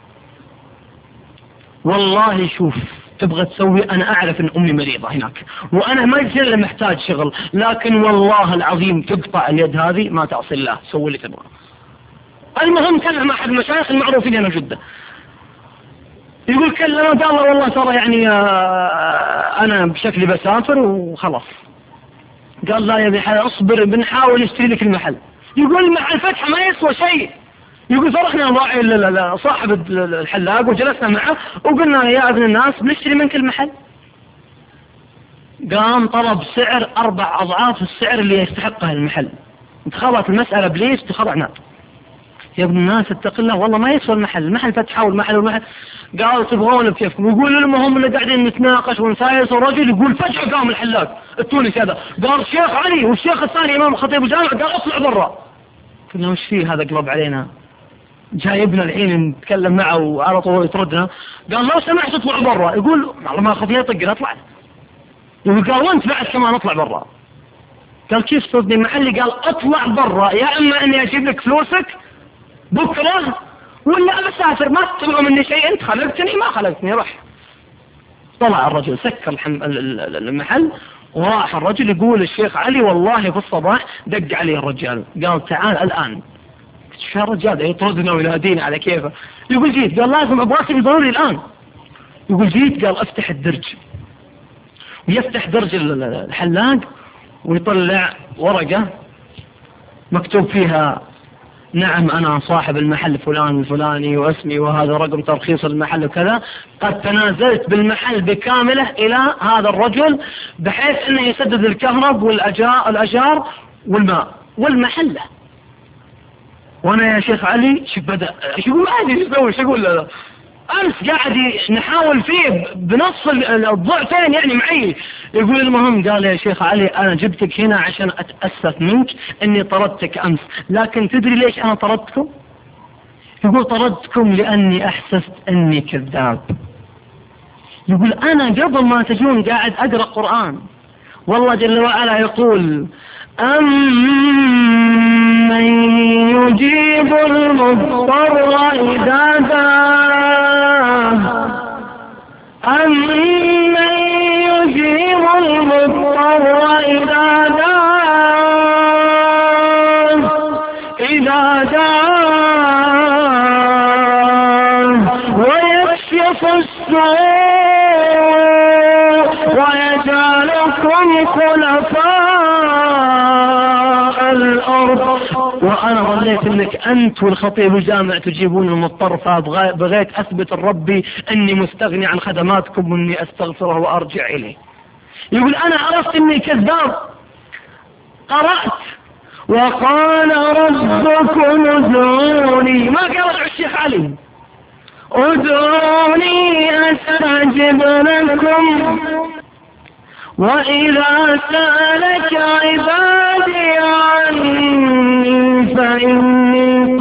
والله شوف تبغى تسوي، أنا أعرف أن أمي مريضة هناك وأنا ما يصير محتاج شغل، لكن والله العظيم تقطع اليد هذه ما تعصي الله، سوي اللي تبغى. المهم كلم أحد المشايخ المعروفين هنا جدة، يقول كلمه قال له والله ترى يعني أنا بشكلي بسافر وخلاص. قال لا يا ابي حي اصبر بنحاول نشتري لك المحل. يقول المحل فتحه ما يسوى شيء. يقول فرحنا راعي صاحب الحلاق وجلسنا معه وقلنا يا ابن الناس بنشتري منك المحل. قام طلب سعر اربع اضعاف السعر اللي يستحقه المحل. دخلت المسألة بليش دخلنا يا ابن الناس اتق الله والله ما يسوى المحل، المحل فتحه والمحل والمحل. قالوا تبغون بكيفكم. يقول المهم اللي قاعدين نتناقش ونسايس، والرجل يقول فجأة قام الحلاق التونسي هذا قال الشيخ علي والشيخ الثاني امام خطيب الجامع قال اطلع برا. قلنا وش فيه هذا قلب علينا جايبنا الحين نتكلم معه وعلى طول يطردنا. قال لو سمحت اطلع برا. يقول والله ما خفيه يطق اطلع. يقول قال وانت بعد كمان اطلع برا. قال كيف تصدني محلي؟ قال اطلع برا يا اما اني اجيب لك فلوسك بكره ولا بسافر، ما تبغى مني شيء، انت خلقتني ما خلقتني روح. طلع الرجل سكر المحل وراح. الرجل يقول الشيخ علي والله في الصباح دق عليه الرجال قال تعال الآن. شو الرجال يطردنا وينادينا على كيفه. يقول جيت. قال لازم ابغاك ضروري الآن. يقول جيت. قال افتح الدرج. ويفتح درج الحلاق ويطلع ورقة مكتوب فيها نعم أنا صاحب المحل فلان الفلاني واسمي وهذا رقم ترخيص المحل وكذا، قد تنازلت بالمحل بكامله إلى هذا الرجل بحيث أنه يسدد الكهرب والأجار والماء والمحلة. وأنا يا شيخ علي شو بدأ شو ما أدري شو أسوي شو أقول له. أمس قاعد نحاول فيه بنص الضعفين يعني معي. يقول المهم قال يا شيخ علي أنا جبتك هنا عشان أتأسف منك أني طردتك أمس، لكن تدري ليش أنا طردتكم؟ يقول طردتكم لأني أحسست أني كذاب. يقول أنا قبل ما تجون قاعد أقرأ قرآن والله جل وعلا يقول أمن يجيب المضطر إذا دعاه أمن يجيب المضطر إذا دعاه إذا دعاه ويكشف السوء ويجعلكم خلفاء والأرض. وأنا ظنيت أنك أنت والخطيب الجامع تجيبون المضطر، فبغيت أثبت لربي أني مستغني عن خدماتكم وأني أستغفره وأرجع إليه. يقول أنا عرفت أني كذاب، قرأت وقال ربكم ادعوني، ما قال الشيخ علي ادعوني أستجب لكم وإذا سألك عبادي عني فإني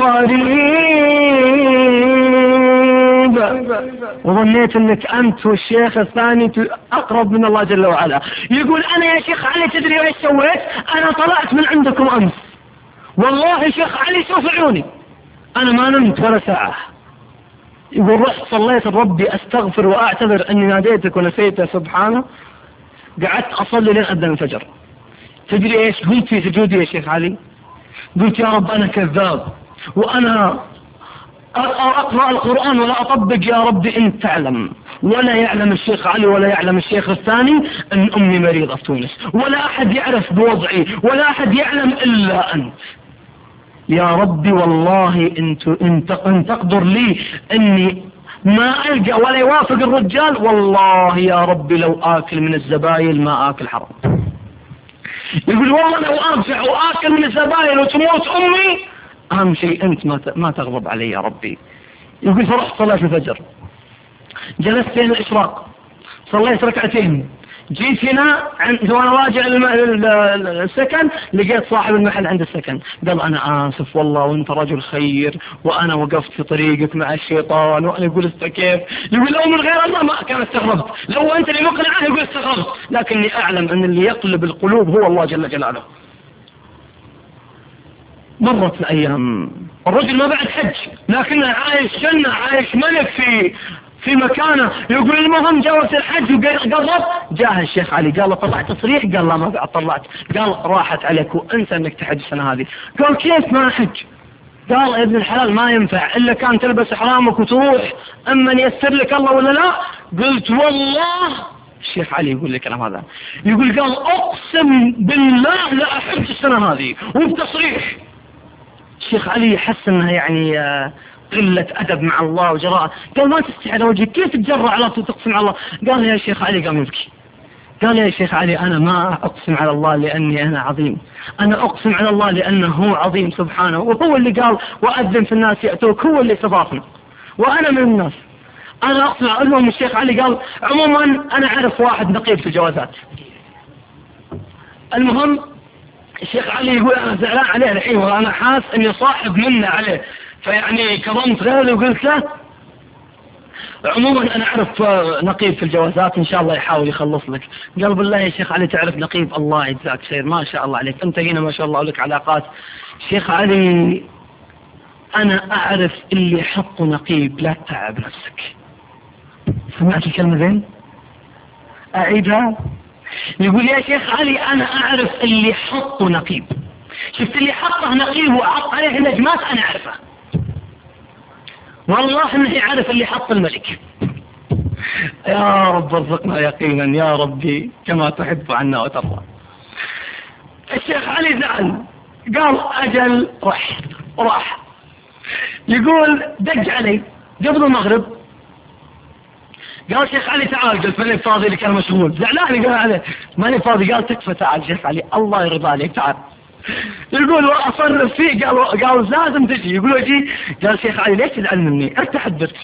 قريب. وظنيت أنك أنت والشيخ الثاني أقرب من الله جل وعلا. يقول أنا يا شيخ علي تدري ايش سويت؟ أنا طلعت من عندكم أمس والله شيخ علي شوف عيوني أنا ما نمت ولا ساعة. يقول رحت صليت ربي أستغفر وأعتذر أني ناديتك ونسيته سبحانه، قعدت أصلي لين أذن الفجر. تدري إيش قلت في سجودي يا شيخ علي؟ قلت يا رب أنا كذاب وأنا أقرأ القرآن ولا أطبق، يا ربي أنت تعلم، ولا يعلم الشيخ علي ولا يعلم الشيخ الثاني أن أمي مريضة في تونس، ولا أحد يعرف بوضعي ولا أحد يعلم إلا أنت. يا ربي والله أنت أنت أن تقدر لي أني ما ألقى ولا يوافق الرجال، والله يا ربي لو آكل من الزبايل ما آكل حرام. يقول والله لو أرجع وآكل من الزبايل وتموت أمي، أهم شيء أنت ما ما تغضب علي يا ربي. يقول فرحت صلاة الفجر، جلست بين الإشراق صليت ركعتين، جيت هنا عند وانا راجع السكن لقيت صاحب المحل عند السكن، قال أنا آسف والله وأنت رجل خير وأنا وقفت في طريقك مع الشيطان. وأنا يقول كيف؟ يقول لو من غير الله ما كان استغربت، لو أنت اللي مقنعه يقول استغربت، لكني أعلم أن اللي يقلب القلوب هو الله جل جلاله. مرت الأيام، الرجل ما بعد حج لكنه عايش جنة، عايش ملك في في مكانه. يقول المهم جاوز الحج وقرب، جاه الشيخ علي قال له طلعت تصريح؟ قال لا ما بعد طلعت. قال راحت عليك وانسى انك تحج السنة هذه. قال كيف ما حج؟ قال يا ابن الحلال ما ينفع الا كان تلبس احرامك وتروح، اما ييسر لك الله ولا لا؟ قلت والله الشيخ علي يقول لي الكلام هذا، يقول قال اقسم بالله لا احج السنة هذه وبتصريح. الشيخ علي حس انها يعني قلة أدب مع الله وجراءة، قال ما تستحي على وجهك، كيف تتجرأ على تقسم على الله؟ قال يا شيخ علي، قام يبكي، قال يا شيخ علي أنا ما أقسم على الله لأني أنا عظيم، أنا أقسم على الله لأنه هو عظيم سبحانه، وهو اللي قال وأذن في الناس يأتوك، هو اللي استضافنا وأنا من الناس. أنا أقسم على لهم. الشيخ علي قال عموما أنا أعرف واحد نقيب في الجوازات. المهم الشيخ علي يقول أنا زعلان عليه الحين وأنا حاس أني صاحب منه عليه، فيعني كرمت غيره وقلت له عموما أنا أعرف نقيب في الجوازات إن شاء الله يحاول يخلص لك. قال بالله يا شيخ علي تعرف نقيب؟ الله يجزاك خير ما شاء الله عليك، أنت هنا ما شاء الله لك علاقات. شيخ علي أنا أعرف اللي حطوا نقيب، لا تتعب نفسك. سمعت الكلمة زين؟ أعيدها. يقول يا شيخ علي أنا أعرف اللي حطوا نقيب، شفت اللي حطه نقيب وحط عليه نجمات أنا أعرفه، والله انه يعرف اللي حط الملك. يا رب ارزقنا يقينا يا ربي كما تحب عنا وترضى. الشيخ علي زعل، قال اجل رح راح. يقول دق علي قبل المغرب، قال شيخ علي تعال، قلت ماني فاضي لك انا مشغول. زعلان قال عليه ماني فاضي، قال تكفى تعال شيخ علي الله يرضى عليك تعال. يقول واصرف فيه، قال قال لازم تجي. يقول اجي، قال شيخ علي ليش تزعل مني؟ انت حدثت.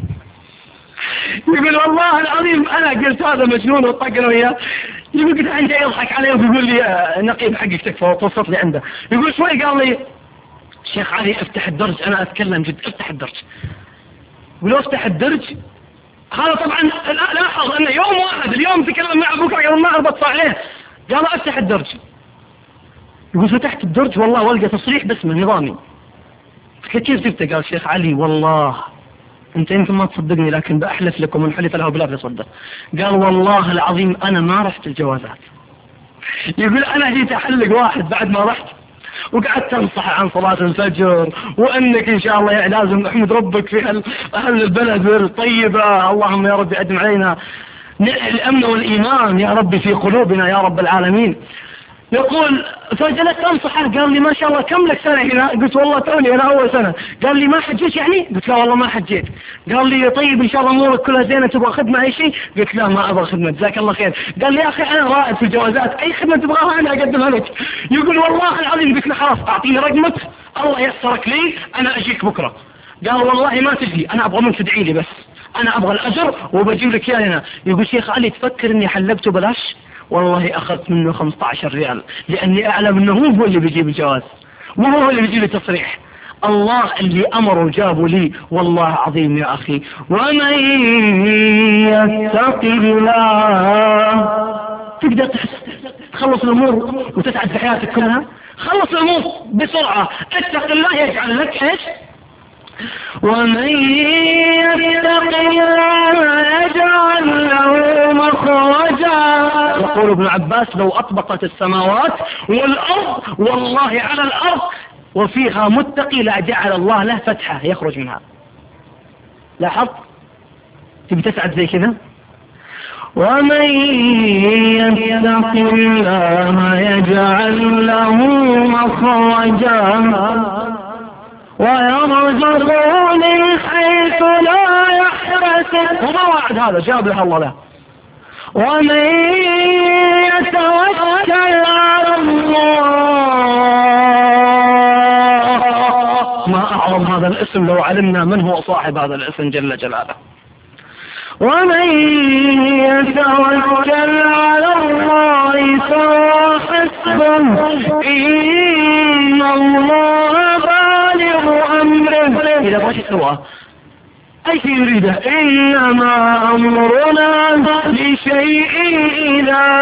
يقول والله العظيم انا قلت هذا مجنون وطقنا وياه. يقول قلت عندي يضحك علي ويقول لي نقيب حقك تكفى وتوسط لي عنده. يقول شوي قال لي شيخ علي افتح الدرج، انا اتكلم جد، افتح الدرج. ولو افتح الدرج هذا طبعا لاحظ انه يوم واحد اليوم تكلم مع ابوك قبل ما اربط عليه، قال افتح الدرج. يقول فتحت الدرج والله والقى تصريح باسمه نظامي. كيف جبته؟ قال شيخ علي والله انت يمكن ما تصدقني لكن باحلف لكم من حلف له بلا بيصدق. قال والله العظيم انا ما رحت الجوازات. يقول انا جيت احلق واحد بعد ما رحت وقعدت تنصح عن صلاة الفجر وانك ان شاء الله يعني لازم نحمد ربك في اهل البلد الطيبة، اللهم يا رب ادم علينا الامن والايمان يا رب في قلوبنا يا رب العالمين. يقول فجلست انصحه، قال لي ما شاء الله كم لك سنة هنا؟ قلت والله توني انا اول سنة. قال لي ما حجيت يعني؟ قلت لا والله ما حجيت. قال لي طيب ان شاء الله امورك كلها زينة، تبغى خدمة اي شيء؟ قلت لا ما ابغى خدمة، جزاك الله خير. قال لي يا اخي انا رائد في الجوازات، اي خدمة تبغاها انا اقدمها لك. يقول والله العظيم. قلت له خلاص اعطيني رقمك، الله يسرك لي انا اجيك بكرة. قال والله ما تجي، انا ابغى منك تدعي لي بس، انا ابغى الاجر وبجيب لك اياه هنا. يقول شيخ علي تفكر اني حلبته بلاش؟ والله اخذت منه خمسة عشر ريال، لاني اعلم انه هو اللي بيجيب الجواز، مو هو اللي بيجيب التصريح. الله اللي امره وجابه لي، والله عظيم يا اخي. ومن يتق الله تقدر تخلص الامور وتسعد في حياتك كلها. خلص الامور بسرعة، اتق الله يجعل لك ايش؟ ومن يتق الله يجعل له مخرجا. يقول ابن عباس لو أطبقت السماوات والأرض والله على الأرض وفيها متقي لجعل الله له فتحة يخرج منها. لاحظ؟ تبي تسعد زي كذا؟ ومن يتق الله يجعل له مخرجا ويرزقه من حيث لا يحتسب. وما وعد هذا، جاب له الله له. ومن يتوكل على الله، ما أعظم هذا الاسم لو علمنا من هو صاحب هذا الاسم جل جلاله. ومن يتوكل على الله فهو حسبه إن الله بالغ أمره. إذا بغيت تسواه أي شيء يريده، إنما أمرنا لشيء إذا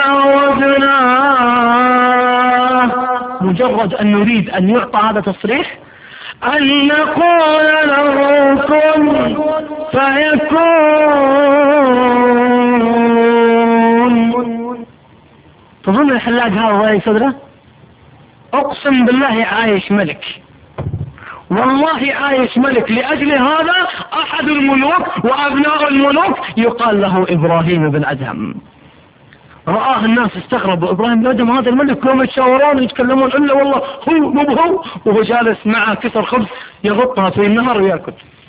أردناه، مجرد أن نريد أن يعطى هذا تصريح أن نقول له كن فيكون. تظن الحلاق هذا ضايق صدره؟ أقسم بالله عايش ملك، والله عايش ملك. لأجل هذا أحد الملوك وأبناء الملوك يقال له إبراهيم بن أدهم. رآه الناس استغربوا، إبراهيم بن أدهم هذا الملك، يوم يتشاورون يتكلمون إلا والله هو مو هو، وهو جالس معه كسر خبز يغطها في النهر ويأكل،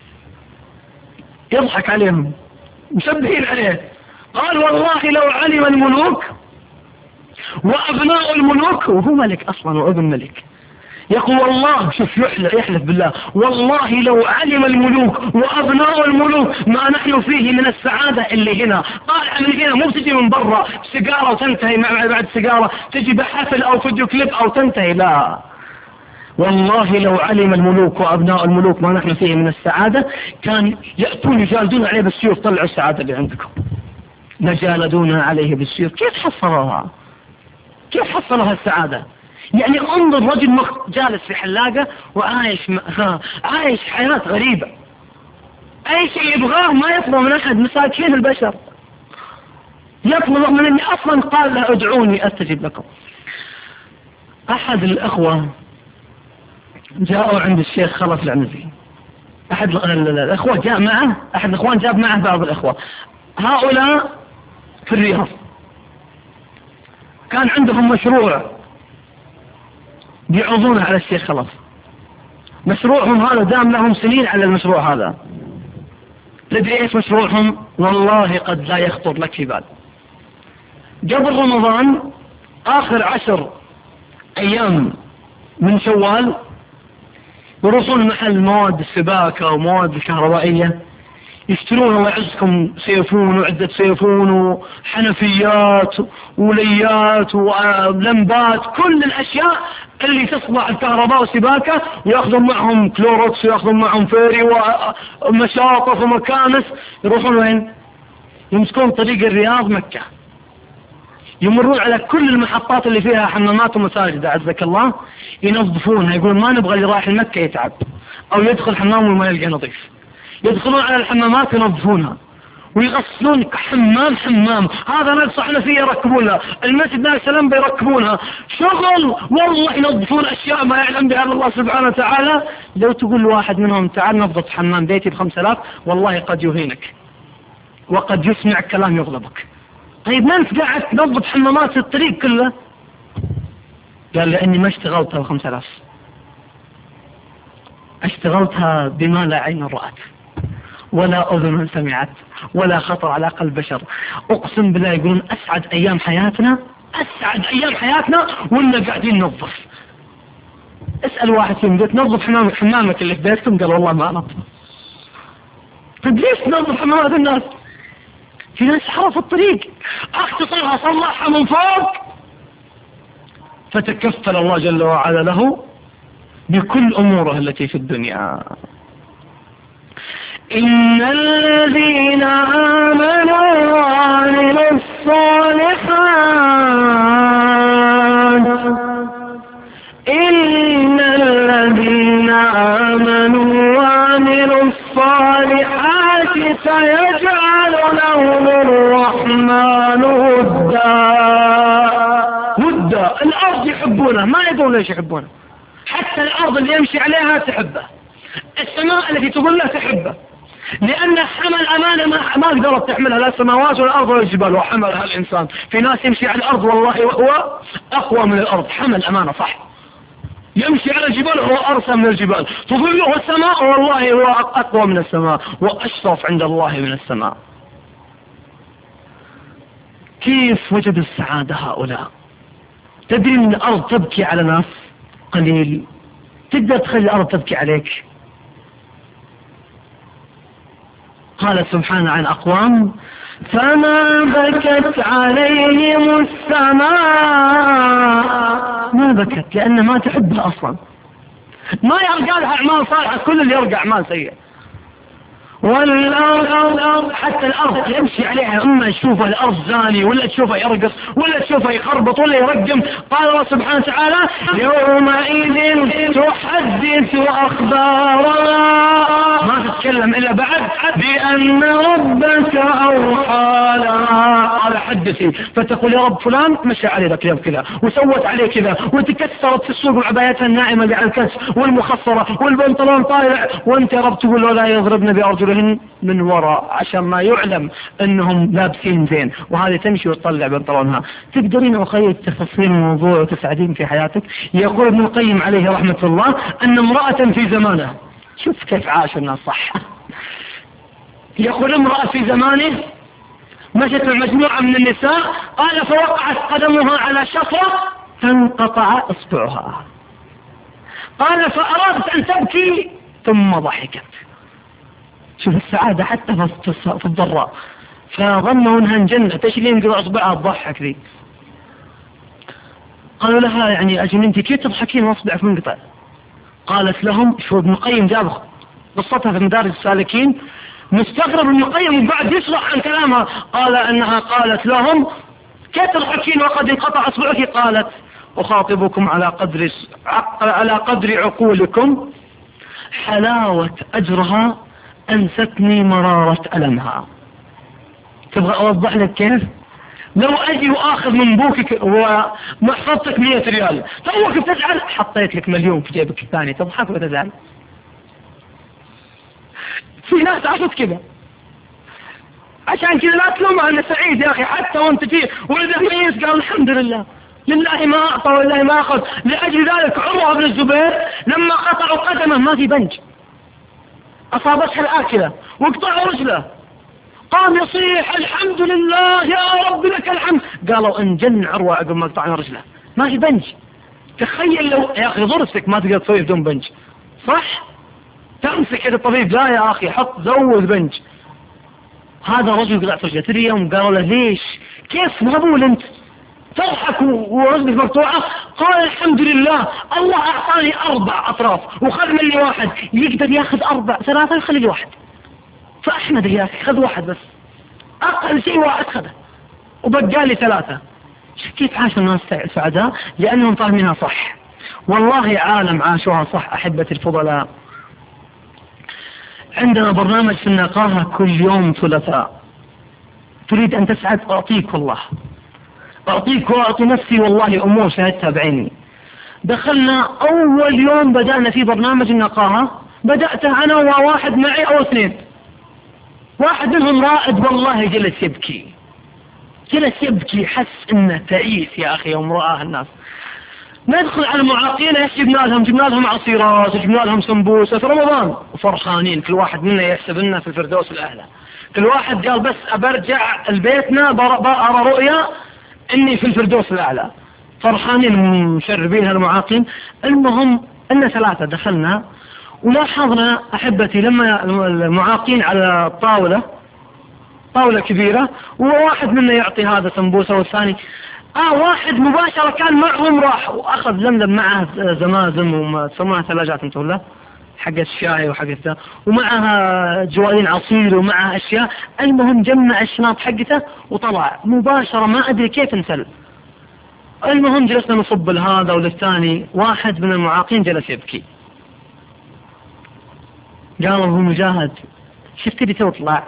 يضحك عليهم مشبهين عليه. قال والله لو علم الملوك وأبناء الملوك، وهو ملك أصلا وابن ملك، يقول والله شوف يحلف, يحلف بالله والله لو علم الملوك وأبناء الملوك ما نحن فيه من السعادة اللي هنا. طالع من هنا مو تجي من برا سيجارة وتنتهي، مع بعد سيجارة تجي بحفل أو فيديو كليب أو تنتهي، لا والله لو علم الملوك وأبناء الملوك ما نحن فيه من السعادة كان يأتون يجالدون عليه بالسيوف، طلعوا السعادة اللي عندكم، نجالدون عليه بالسيوف. كيف حصلوها؟ كيف حصلوها السعادة؟ يعني انظر رجل مخ جالس في حلاقة وعايش م... عايش حياة غريبة، اي شيء يبغاه ما يطلب من احد، مساكين البشر يطلب من اني اصلا قال له ادعوني استجب لكم. احد الاخوة جاءوا عند الشيخ خلف العنزي، احد الاخوة جاء معه، احد الاخوان جاب معه بعض الاخوة، هؤلاء في الرياض كان عندهم مشروع بيعرضونه على الشيخ خلف. مشروعهم هذا دام لهم سنين على المشروع هذا. تدري ايش مشروعهم؟ والله قد لا يخطر لك في بال. قبل رمضان اخر عشر ايام من شوال يروحون محل مواد السباكة ومواد الكهربائية، يشترون الله يعزكم سيفون وعدة سيفون وحنفيات وليات ولمبات، كل الأشياء اللي تصنع الكهرباء والسباكة، ويأخذون معهم كلوروكس ويأخذون معهم فيري ومشاطف ومكانس. يروحون وين؟ يمسكون طريق الرياض مكة، يمرون على كل المحطات اللي فيها حمامات ومساجد أعزك الله، ينظفونها. يقولون ما نبغى اللي رايح المكة يتعب أو يدخل حمام وما يلقى نظيف. يدخلون على الحمامات ينظفونها ويغسلون حمام حمام، هذا ناقص حنفية يركبونها، المسجد ناقص سلام بيركبونها، شغل والله ينظفون أشياء ما يعلم بها الله سبحانه وتعالى. لو تقول لواحد منهم تعال نظف حمام بيتي بخمسة آلاف، والله قد يهينك وقد يسمع كلام يغضبك. طيب ما انت قاعد تنظف حمامات في الطريق كله؟ قال لأني ما اشتغلتها بخمسة آلاف، اشتغلتها بما لا عين رأت ولا أذن سمعت ولا خطر على قلب بشر. أقسم بالله يقولون أسعد أيام حياتنا، أسعد أيام حياتنا وإننا قاعدين ننظف. اسأل واحد فيهم قلت نظف حمام حمامك اللي في بيتكم، قال والله ما نظف. طيب ليش تنظف حمامات الناس؟ في ناس حرف الطريق اختصرها صلحها من فوق، فتكفل الله جل وعلا له بكل أموره التي في الدنيا. إن الذين آمنوا وعملوا الصالحات إن الذين آمنوا وعملوا الصالحات سيجعل لهم الرحمن ودا. ودا الأرض يحبونه، ما يدرون ليش يحبونه. حتى الأرض اللي يمشي عليها تحبه، السماء التي تظلها تحبه، لأن حمل أمانة ما, ما قدرت تحملها لا السماوات ولا الأرض ولا الجبال، وحملها الإنسان. في ناس يمشي على الأرض والله وهو أقوى من الأرض، حمل أمانة صح. يمشي على الجبال وهو أرسى من الجبال، تظله السماء والله هو أقوى من السماء وأشرف عند الله من السماء. كيف وجدوا السعادة هؤلاء؟ تدري أن الأرض تبكي على ناس قليل، تقدر تخلي الأرض تبكي عليك؟ قال سبحانه عن أقوام فما بكت عليهم السماء، ما بكت لأن ما تحبها أصلا، ما يرجع لها أعمال صالحة، كل اللي يرجع أعمال سيئة. والأرض حتى الأرض يمشي عليها إما تشوفها الأرض زاني ولا تشوفها يرقص ولا تشوفها يخربط ولا يرقم. قال الله سبحانه وتعالى يومئذ تحدث أخبارها، ما تتكلم إلا بعد بأن ربك أوحى لها. قال حدثي، فتقول يا رب فلان مشى علي ذاك اليوم كذا وسوت عليه كذا وتكسرت في السوق وعبايتها الناعمة اللي على الكتف والمخصرة والبنطلون طايع، وانت يا رب تقول ولا يضربن بأرجلهن من وراء عشان ما يعلم انهم لابسين زين، وهذه تمشي وتطلع بنطلونها. تقدرين اخي تفصلين الموضوع وتسعدين في حياتك؟ يقول ابن القيم عليه رحمة الله ان امرأة في زمانه، شوف كيف عاش الناس صح، يقول امرأة في زمانه مشت مع مجموعة من النساء، قال فوقعت قدمها على شفرة فانقطع اصبعها، قال فأرادت ان تبكي ثم ضحكت. شوف السعادة حتى في الضراء، فظنوا انها الجنة، ايش اللي ينقطع اصبعها تضحك ذي؟ قالوا لها يعني اجننتي كيف تضحكين واصبعك منقطع؟ قالت لهم، شو ابن القيم جاب قصتها في مدارج السالكين، مستغرب ابن القيم وبعد يشرح عن كلامها، قال انها قالت لهم كيف تضحكين وقد انقطع اصبعك؟ قالت اخاطبكم على قدر على قدر عقولكم، حلاوة اجرها أنستني مرارة ألمها. تبغى أوضح لك كيف؟ لو أجي وآخذ من بوكك ومحفظتك مية ريال توك بتزعل، حطيت لك مليون في جيبك الثاني تضحك وتزعل. في ناس عشت كذا، عشان كذا لا تلومها أنا سعيد يا أخي حتى وانت فيه ولده ميز قال الحمد لله لله ما أعطى ولله ما أخذ. لأجل ذلك عروة بن الزبير لما قطعوا قدمه ما في بنج، أصابتها الآكلة وقطعوا رجله، قام يصيح الحمد لله يا رب لك الحمد. قالوا انجن عروة عقب ما قطعنا رجله، ما في بنج. تخيل لو يا أخي ضرسك ما تقدر تسوي بدون بنج صح؟ تمسك الطبيب لا يا أخي حط زود بنج. هذا رجل قطع رجله. تدري يوم قالوا له ليش كيف مهبول انت تضحك ورجلك مقطوعة؟ قال الحمد لله الله أعطاني أربع أطراف وخذ مني واحد، يقدر ياخذ أربع ثلاثة يخلي لي واحد، فأحمد يا أخي خذ واحد بس، أقل شيء واحد خذه وبقى لي ثلاثة. شوف كيف عاشوا الناس سعداء لأنهم فاهمينها صح. والله عالم عاشوها صح أحبتي الفضلاء. عندنا برنامج في النقاهة كل يوم ثلاثاء، تريد أن تسعد أعطيك والله أعطيك وأعطي نفسي والله أمور شاهدتها بعيني. دخلنا أول يوم بدأنا في برنامج النقاهة، بدأته أنا وواحد معي أو اثنين، واحد منهم رائد والله جلس يبكي جلس يبكي حس إنه تعيس يا أخي يوم رآه الناس. ندخل على المعاقين ايش جبنا لهم؟ جبنا لهم عصيرات وجبنا لهم سمبوسة في رمضان وفرحانين، كل واحد منا يحسب لنا في الفردوس الأعلى. كل واحد قال بس أبرجع البيتنا أرى رؤيا إني في الفردوس الأعلى، فرحانين مشربين هالمعاقين. المهم أن ثلاثة دخلنا ولاحظنا أحبتي لما المعاقين على الطاولة، طاولة كبيرة، وواحد منا يعطي هذا سمبوسة والثاني آه واحد مباشرة كان معهم راح وأخذ لملم معه زمازم وما تسمونها ثلاجات انتوا ولا حق الشاي وحق الثا، ومعها جوالين عصير ومعها أشياء. المهم جمع الشنط حقته وطلع مباشرة، ما أدري كيف انسل. المهم جلسنا نصب لهذا وللثاني. واحد من المعاقين جلس يبكي، قال أبو مجاهد شفت لي تطلع؟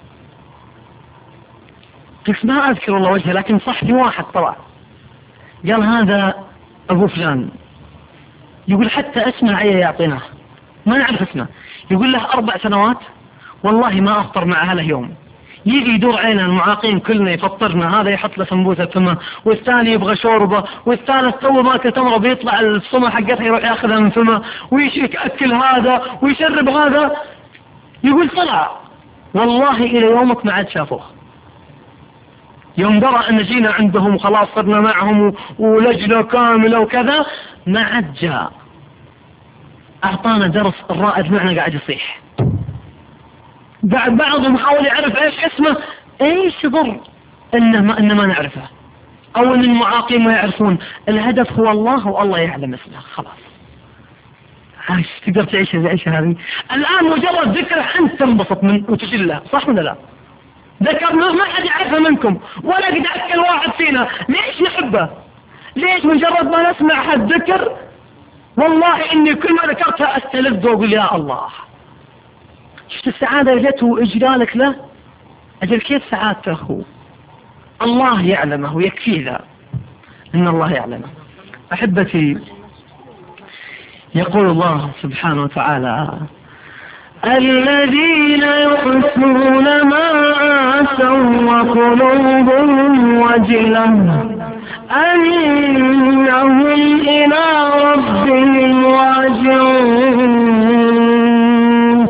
قلت ما أذكر الله وجهه، لكن صاحبي واحد طلع قال هذا أبو فلان، يقول حتى اسمه عيه يعطيناه، ما نعرف اسمه، يقول له أربع سنوات والله ما أفطر مع أهله يوم، يجي يدور علينا المعاقين كلنا يفطرنا، هذا يحط له سمبوسة فمه والثاني يبغى شوربه والثالث تو ما تمره بيطلع الصمة حقتها يروح ياخذها من فمه ويشيك أكل هذا ويشرب هذا. يقول طلع والله إلى يومك ما عاد شافوه، يوم درى أن جينا عندهم وخلاص صرنا معهم ولجنة كاملة وكذا ما عاد جاء. أعطانا درس الرائد معنا قاعد يصيح، بعد بعضهم حاول يعرف ايش اسمه، ايش ضر انه ما, إنه ما نعرفه او ان المعاقين ما يعرفون. الهدف هو الله والله يعلم اسمه، خلاص عايش تقدر تعيش العيشة هذه. الآن مجرد ذكره أنت تنبسط من وتجله، صح ولا لا؟ ذكر ما حد يعرفه منكم ولا قد أكل واحد فينا، ليش نحبه؟ ليش مجرد ما نسمع حد ذكر والله إني كل ما ذكرتها أستلذ وأقول يا الله. شفت السعادة جت وإجلالك له؟ أجل كيف سعادته هو؟ الله يعلمه ويكفي ذا إن الله يعلمه. أحبتي، يقول الله سبحانه وتعالى الذين يحسنون ما آتوا وقلوبهم وجلة أنهم إلى ربهم راجعون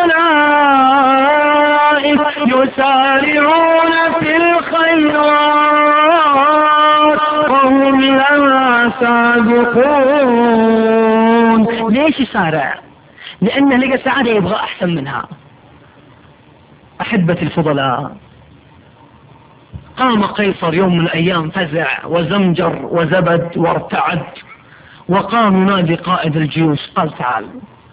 أولئك يسارعون في الخيرات وهم لها سابقون. ليش يسارع؟ لأنه لقى سعادة يبغى أحسن منها. أحبتي الفضلاء، قام قيصر يوم من الأيام فزع وزمجر وزبد وارتعد، وقام ينادي قائد الجيوش قال تعال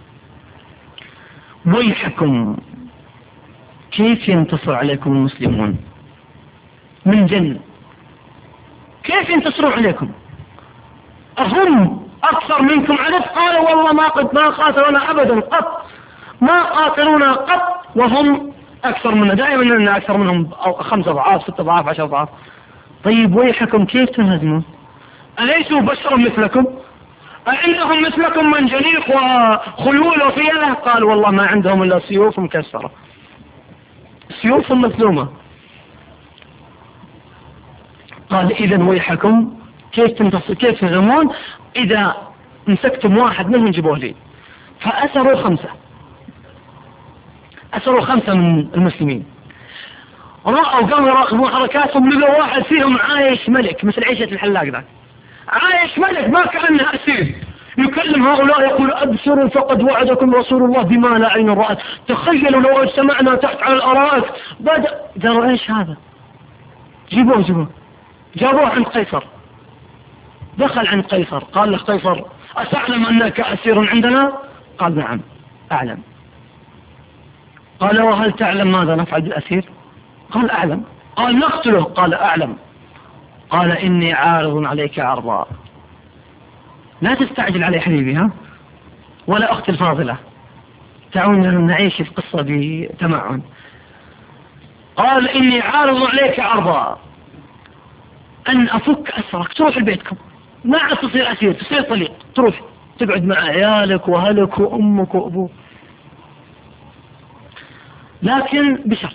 ويحكم، كيف ينتصر عليكم المسلمون من جن؟ كيف ينتصروا عليكم؟ أهم أكثر منكم عدد؟ قالوا والله ما قد ما قاتلونا أبدا قط، ما قاتلونا قط وهم أكثر منا، دائما أن أكثر منهم خمسة أضعاف ستة أضعاف عشر أضعاف. طيب ويحكم كيف تنهزمون؟ أليسوا بشر مثلكم؟ أعندهم مثلكم منجنيق وخيول وفيلة؟ قال والله ما عندهم إلا سيوف مكسرة، سيوف مثلومة. قال إذن ويحكم كيف تنتصر كيف تهزمون؟ إذا مسكتم واحد منهم جيبوه لي. فأسروا خمسة، أسروا خمسة من المسلمين، رأوا قاموا يراقبون حركاتهم، لقوا واحد فيهم عايش ملك مثل عيشة الحلاق ذاك، عايش ملك ما كأنه أسير، يكلم هؤلاء يقول أبشروا فقد وعدكم رسول الله بما لا عين رأت، تخيلوا لو اجتمعنا تحت على الأرائك. بدأ قالوا إيش هذا؟ جيبوه جيبوه. جابوه عند قيصر، دخل عند قيصر قال له قيصر أتعلم أنك أسير عندنا؟ قال نعم أعلم. قال وهل تعلم ماذا نفعل بالأسير؟ قال أعلم. قال نقتله؟ قال أعلم. قال إني عارض عليك عرضا، لا تستعجل علي حبيبي ها، ولا أختي الفاضلة، تعالوا نعيش القصة بتمعن. قال إني عارض عليك عرضا أن أفك أسرك تروح لبيتكم، ما عاد تصير أسير، تصير طليق، تروح تقعد مع عيالك وأهلك وأمك وأبوك، لكن بشرط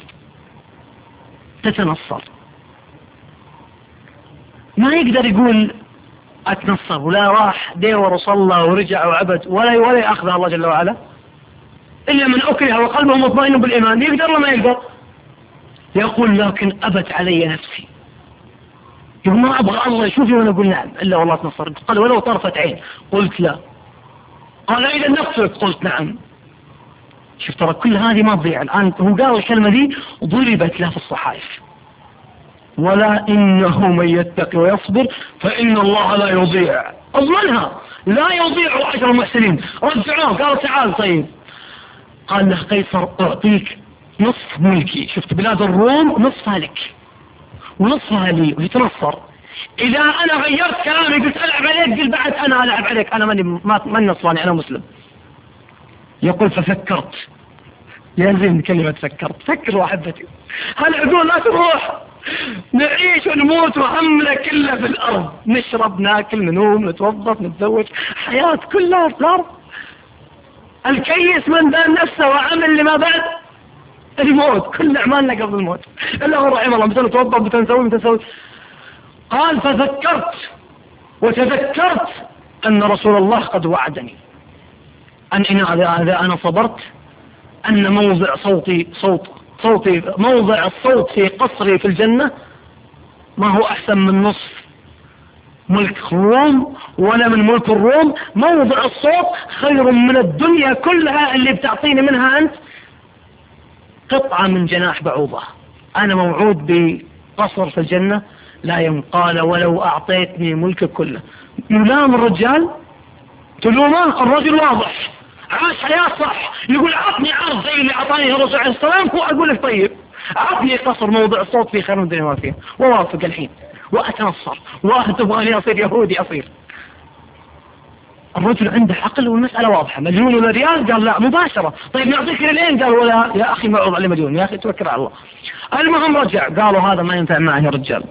تتنصر. ما يقدر يقول أتنصر، ولا راح ديور وصلى ورجع وعبد ولا ولا يأخذها الله جل وعلا إلا من أكره وقلبه مطمئن بالإيمان. يقدر ولا ما يقدر؟ يقول لكن أبت علي نفسي، يقول ما أبغى الله يشوفي وأنا أقول نعم إلا والله تنصر. قال ولو طرفة عين، قلت لا. قال إذا نفسك، قلت نعم. شوف ترى كل هذه ما تضيع. الآن هو قال الكلمة دي ضربت له في الصحائف، ولا إنه من يتقي ويصبر فإن الله لا يضيع. أضمنها لا يضيع أجر المحسنين. رجعوه قال تعال طيب. قال له قيصر أعطيك نصف ملكي، شفت بلاد الروم نصفها لك ونصفها لي ويتنصر. إذا أنا غيرت كلامي قلت ألعب عليك، قل بعد أنا ألعب عليك، أنا ماني من نصراني أنا مسلم. يقول ففكرت. يا زين كلمة فكرت، فكر وحبتي، هالعقول لا تروح، نعيش ونموت وهمنا كله في الأرض، نشرب ناكل ننوم نتوظف نتزوج، حياة كلها في الأرض. الكيس من دان نفسه وعمل لما بعد الموت، كل أعمالنا قبل الموت إلا هو رحمه الله، مثلا نتوظف بتنسوي بتنسوي. قال ففكرت وتذكرت أن رسول الله قد وعدني أن إن إذا أنا صبرت أن موضع صوتي صوت صوتي موضع الصوت في قصري في الجنة ما هو أحسن من نصف ملك الروم ولا من ملك الروم. موضع الصوت خير من الدنيا كلها اللي بتعطيني منها أنت قطعة من جناح بعوضة. أنا موعود بقصر في الجنة لا ينقال ولو أعطيتني ملك كله. يلام الرجال تلومه، الرجل واضح عاش حياة صح، يقول عطني عرض زي اللي عطاني الرسول عليه السلام، هو أقول لك طيب عطني قصر موضع الصوت فيه خير من الدنيا ما فيه، ووافق الحين وأتنصر وأتبغاني أصير يهودي أصير. الرجل عنده عقل والمسألة واضحة. مليون ولا ريال؟ قال لا مباشرة. طيب نعطيك ريالين؟ قال ولا يا أخي ما أعوض على مليون، يا أخي توكل على الله. المهم رجع، قالوا هذا ما ينفع معه يا رجال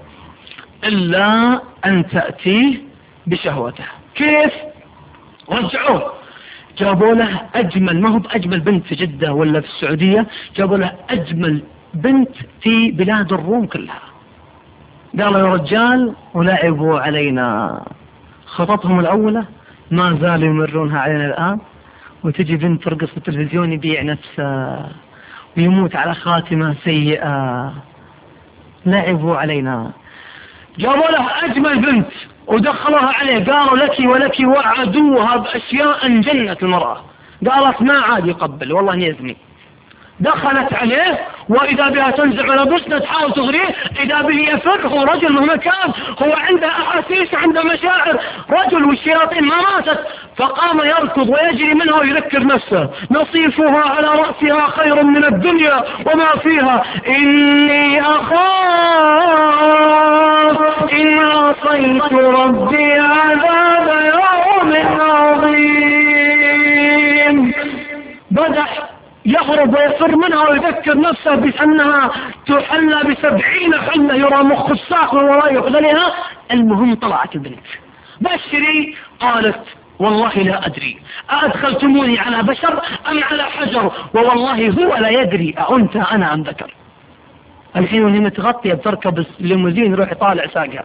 إلا أن تأتيه بشهوته. كيف؟ رجعوه جابوا له أجمل، ما هو بأجمل بنت في جدة ولا في السعودية، جابوا له أجمل بنت في بلاد الروم كلها. قالوا يا رجال ولعبوا علينا، خططهم الأولى ما زالوا يمرونها علينا الآن، وتجي بنت ترقص في التلفزيون يبيع نفسه ويموت على خاتمة سيئة. لعبوا علينا. جابوا له أجمل بنت ودخلوها عليه، قالوا لك ولك وعدوها بأشياء جنت المرأة. قالت ما عاد يقبل والله يزني. دخلت عليه وإذا بها تنزع على بسنة تحاول تغريه، إذا به يفر. هو رجل مهما كان، هو عنده أحاسيس عنده مشاعر، رجل والشياطين ما ماتت. فقام يركض ويجري منها ويذكر نفسه نصيفها على رأسها خير من الدنيا وما فيها، إني أخاف إن عصيت ربي عذاب يوم عظيم. بدأ يهرب ويفر منها ويذكر نفسه بأنها تحلى بسبعين حلة يرى مخ الساق من وراء يخذلها. المهم طلعت البنت. بشري. قالت والله لا أدري أدخلتموني على بشر أم على حجر، ووالله هو لا يدري أأنثى أنا أم ذكر. الحين وهي متغطية بتركب الليموزين يروح يطالع ساقها.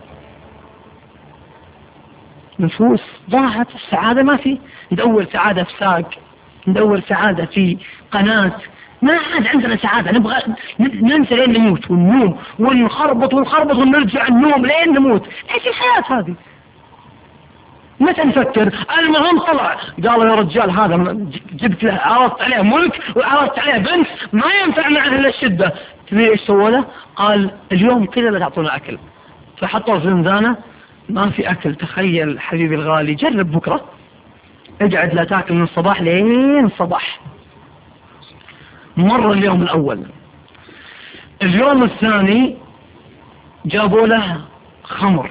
نفوس ضاعت، السعادة ما في. ندور سعادة في ساق، ندور سعادة في قناة، ما عاد عندنا سعادة. نبغى ننسى لين نموت وننوم ونخربط ونخربط ونرجع النوم لين نموت. ايش الحياة هذه؟ متى نفكر؟ المهم طلع قالوا يا رجال هذا جبت له، عرضت عليه ملك وعرضت عليه بنت، ما ينفع معه الا الشدة. تدري ايش سوى له؟ قال اليوم كذا لا تعطونا اكل. فحطوا في زنزانة ما في اكل. تخيل حبيبي الغالي، جرب بكرة اقعد لا تاكل من الصباح لين الصباح. مر اليوم الأول، اليوم الثاني جابوا له خمر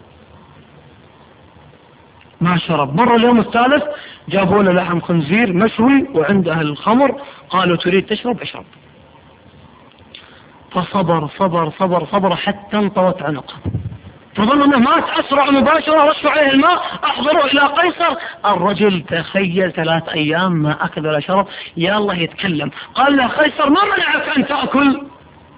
ما شرب. مر اليوم الثالث جابوا له لحم خنزير مشوي وعنده الخمر. قالوا تريد تشرب؟ اشرب. فصبر صبر صبر صبر حتى انطوت عنقه. فظن انه مات اسرع مباشرة، رشوا عليه الماء، احضروا الى قيصر. الرجل تخيل ثلاث ايام ما اكل ولا شرب. يا الله يتكلم. قال له قيصر ما منعك ان تأكل؟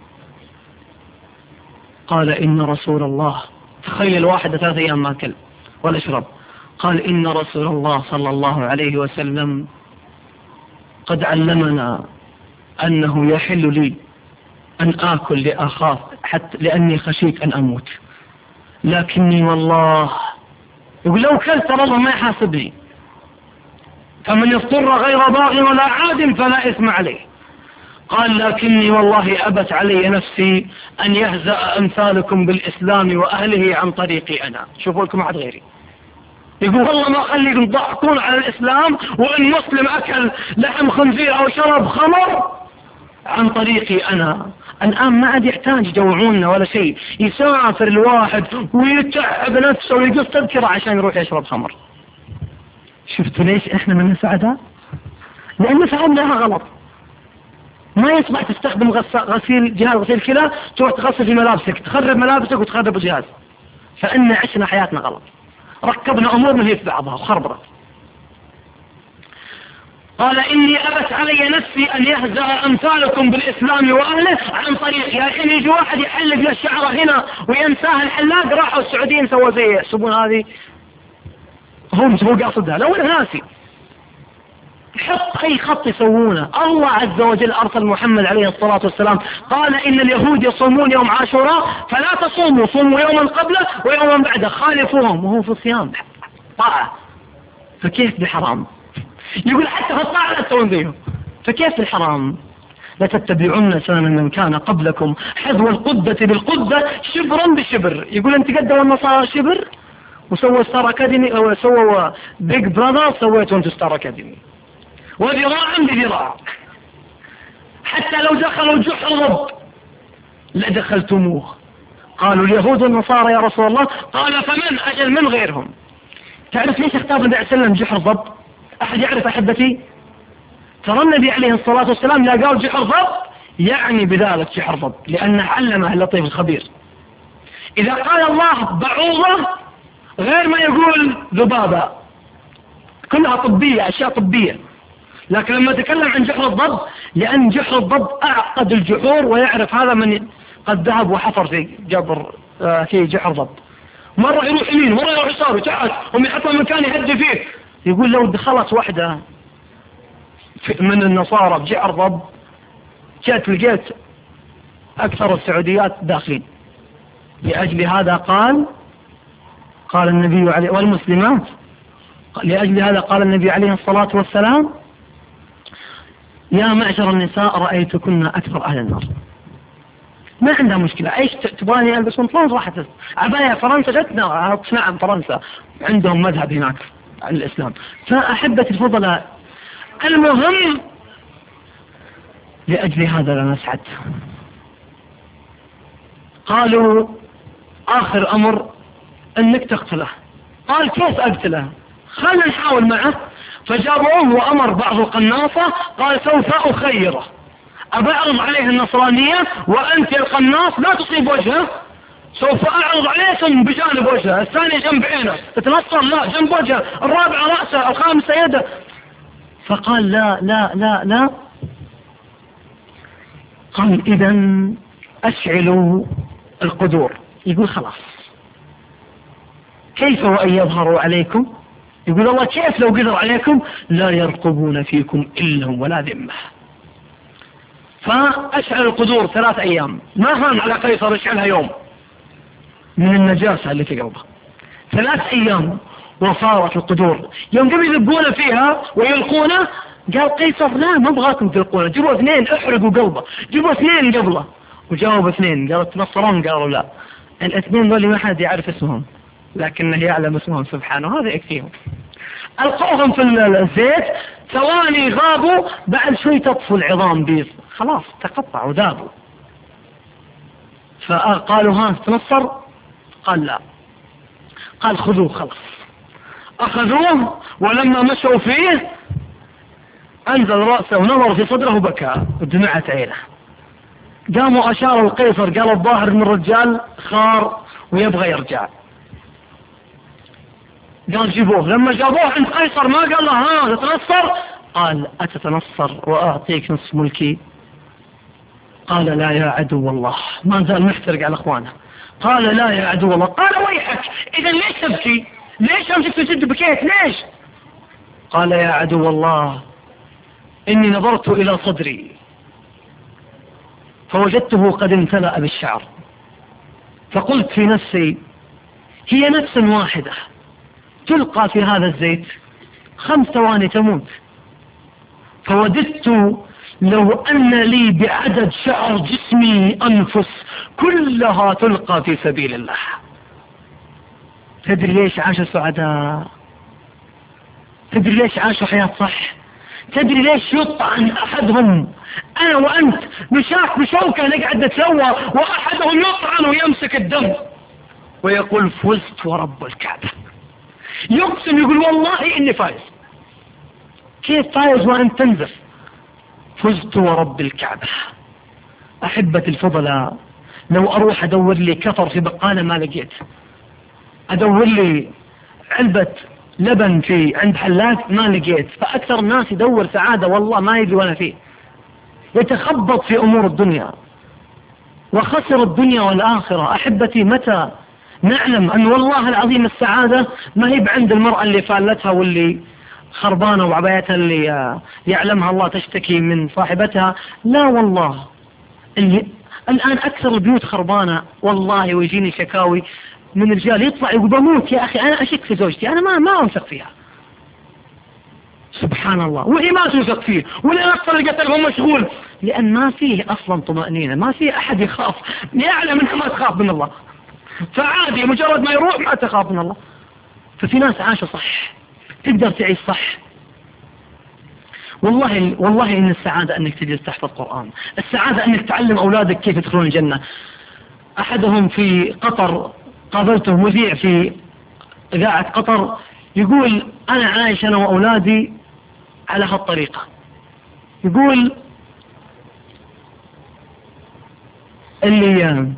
قال ان رسول الله، تخيل واحد ثلاث ايام ما اكل، ولا اشرب. قال إن رسول الله صلى الله عليه وسلم قد علمنا أنه يحل لي أن آكل لأخاف حتى لأني خشيت أن أموت، لكني والله يقول لو كلت الله ما يحاسبني، فمن يضطر غير باغ ولا عاد فلا إثم عليه. قال لكني والله أبت علي نفسي أن يهزأ أمثالكم بالإسلام وأهله عن طريقي أنا. شوفوا لكم أحد غيري يقول والله ما أخليكم تضحكون على الإسلام وإن مسلم أكل لحم خنزير أو شرب خمر عن طريقي أنا. الآن ما عاد يحتاج يجوعوننا ولا شيء، يسافر الواحد ويتعب نفسه ويقص تذكرة عشان يروح يشرب خمر. شفتوا ليش إحنا من سعداء؟ لأن فهمناها غلط. ما يصبح تستخدم غسيل جهاز غسيل كلى تروح تغسل في ملابسك، تخرب ملابسك وتخرب الجهاز، فإن عشنا حياتنا غلط، ركبنا أمور من هي في بعضها وخربرت. قال إني أبت علي نفسي أن يهزأ أمثالكم بالإسلام وأهله عن طريقي. الحين يجي واحد يحلق له الشعره هنا وينساه الحلاق، راحوا السعوديين سووا زي يحسبون هذه هم هو قاصدها، لو أنا ناسي حط أي خط يسوونه. الله عز وجل أرسل محمد عليه الصلاة والسلام قال إن اليهود يصومون يوم عاشوراء فلا تصوموا، صوموا يوما قبله ويوما بعده، خالفوهم وهو في الصيام طاعة، فكيف بحرام؟ يقول حتى في الطاعة لا تسوون زيهم، فكيف الحرام؟ لتتبعون سنن من كان قبلكم حذو القدة بالقدة شبرا بشبر. يقول انت قدموا النصارى شبر وسووا ستار اكاديمي او سووا بيج براذر، سويتوا انتم ستار اكاديمي، وذراعا بذراع، حتى لو دخلوا جحر ضب لدخلتموه. قالوا اليهود والنصارى يا رسول الله، قال فمن أجل من غيرهم. تعرف ليش اختار النبي عليه السلام جحر ضب؟ أحد يعرف أحبتي؟ ترى النبي عليه الصلاة والسلام لا قال جحر ضب يعني بذلك جحر ضب، لأنه علمه اللطيف الخبير. إذا قال الله بعوضة غير ما يقول ذبابة، كلها طبية، أشياء طبية. لكن لما تكلم عن جحر الضب لأن جحر الضب أعقد الجحور، ويعرف هذا من قد ذهب وحفر في جبر آه في جحر ضب، مرة يروح يمين مرة يروح يسار وتعال هم يحطوا مكان يهدي فيه. يقول لو دخلت واحدة من النصارى بجحر ضب جاءت لقيت أكثر السعوديات داخلين. لأجل هذا قال قال النبي عليه والمسلمات، لأجل هذا قال النبي عليه الصلاة والسلام يا معشر النساء رأيتكن أكثر أهل النار. ما عندها مشكلة، ايش تبغاني البس بنطلون راحت عباية فرنسا جتنا، نعم فرنسا عندهم مذهب هناك عن الإسلام. فأحبتي الفضلاء المهم لأجل هذا لا نسعد. قالوا آخر أمر أنك تقتله. قال كيف أقتله؟ خلنا نحاول معه. فجابوه وأمر بعض القناصة قال سوف أخيره، أبعرض عليه النصرانية وأنت القناص لا تصيب وجهه، سوف أعرض عليكم بجانب وجهه، الثاني جنب عينه، تتنصر لا جنب وجهه، الرابع رأسه، الخامسة يده. فقال لا لا لا لا. قال إذن أشعلوا القدور. يقول خلاص كيف وأن يظهروا عليكم؟ يقول الله كيف لو قدر عليكم لا يرقبون فيكم إلا ولا ذمة. فأشعل القدور ثلاث أيام، ما هان على قيصر يشعلها يوم من النجاسة اللي في قلبه، ثلاث أيام وصارت القدور. يوم قبل يلقونه فيها ويلقونه قال قيصر لا ما ابغاكم تلقونه، جيبوا اثنين احرقوا قلبه، جيبوا اثنين قبله. وجاوب اثنين قالوا تنصرون، قالوا لا. الاثنين دول ما حد يعرف اسمهم لكنه يعلم اسمهم سبحانه، هذا يكفيهم. ألقوهم في الزيت ثواني غابوا، بعد شوي تطفو العظام بيض خلاص تقطعوا ذابوا. فقالوا ها تنصر؟ قال لا. قال خذوه خلاص. أخذوه ولما مشوا فيه أنزل رأسه ونظر في صدره وبكى ودمعت عينه. قاموا أشاروا القيصر قال الظاهر من الرجال خار ويبغى يرجع. قال جيبوه. لما جابوه عند قيصر ما قال له ها تتنصر؟ قال أتتنصر وأعطيك نصف ملكي؟ قال لا يا عدو الله. ما زال محترق على أخوانه. قال لا يا عدو الله. قال ويحك إذا ليش تبكي؟ ليش أمسك سجد بكيت ليش؟ قال يا عدو الله إني نظرت إلى صدري فوجدته قد امتلأ بالشعر، فقلت في نفسي هي نفس واحدة تلقى في هذا الزيت خمس ثواني تموت، فوددت لو أن لي بعدد شعر جسمي أنفس كلها تلقى في سبيل الله. تدري ليش عاشوا سعداء؟ تدري ليش عاشوا حياة صح؟ تدري ليش يطعن أحدهم؟ أنا وأنت نشاك بشوكة نقعد نتسوى وأحدهم يطعن ويمسك الدم ويقول فزت ورب الكعبة، يقسم يقول والله إني فايز. كيف فايز وأنت تنزف؟ فزت ورب الكعبة. أحبة الفضلاء، لو أروح أدور لي كفر في بقالة ما لقيت، أدور لي علبة لبن في عند حلاق ما لقيت، فأكثر الناس يدور سعادة والله ما يدري ولا فيه، يتخبط في أمور الدنيا وخسر الدنيا والآخرة. أحبتي متى نعلم أن والله العظيم السعادة ما هي بعند المرأة اللي فالتها واللي خربانة وعبايتها اللي يعلمها الله تشتكي من صاحبتها؟ لا والله، اللي الآن أكثر البيوت خربانة والله، ويجيني شكاوي من رجال يطلع يقول بموت يا أخي أنا أشك في زوجتي، أنا ما ما أنفق فيها. سبحان الله، وهي ما تنفق فيه، ولا أكثر القتل هو مشغول، لأن ما فيه أصلا طمأنينة، ما فيه أحد يخاف، يعلم أنها ما تخاف من الله، فعادي مجرد ما يروح ما تخاف من الله. ففي ناس عاشوا صح، تقدر تعيش صح. والله والله إن السعادة أنك تجلس تحفظ قرآن، السعادة أنك تعلم أولادك كيف يدخلون الجنة. أحدهم في قطر قابلته مذيع في إذاعة قطر يقول أنا عايش أنا وأولادي على هالطريقة، يقول اللي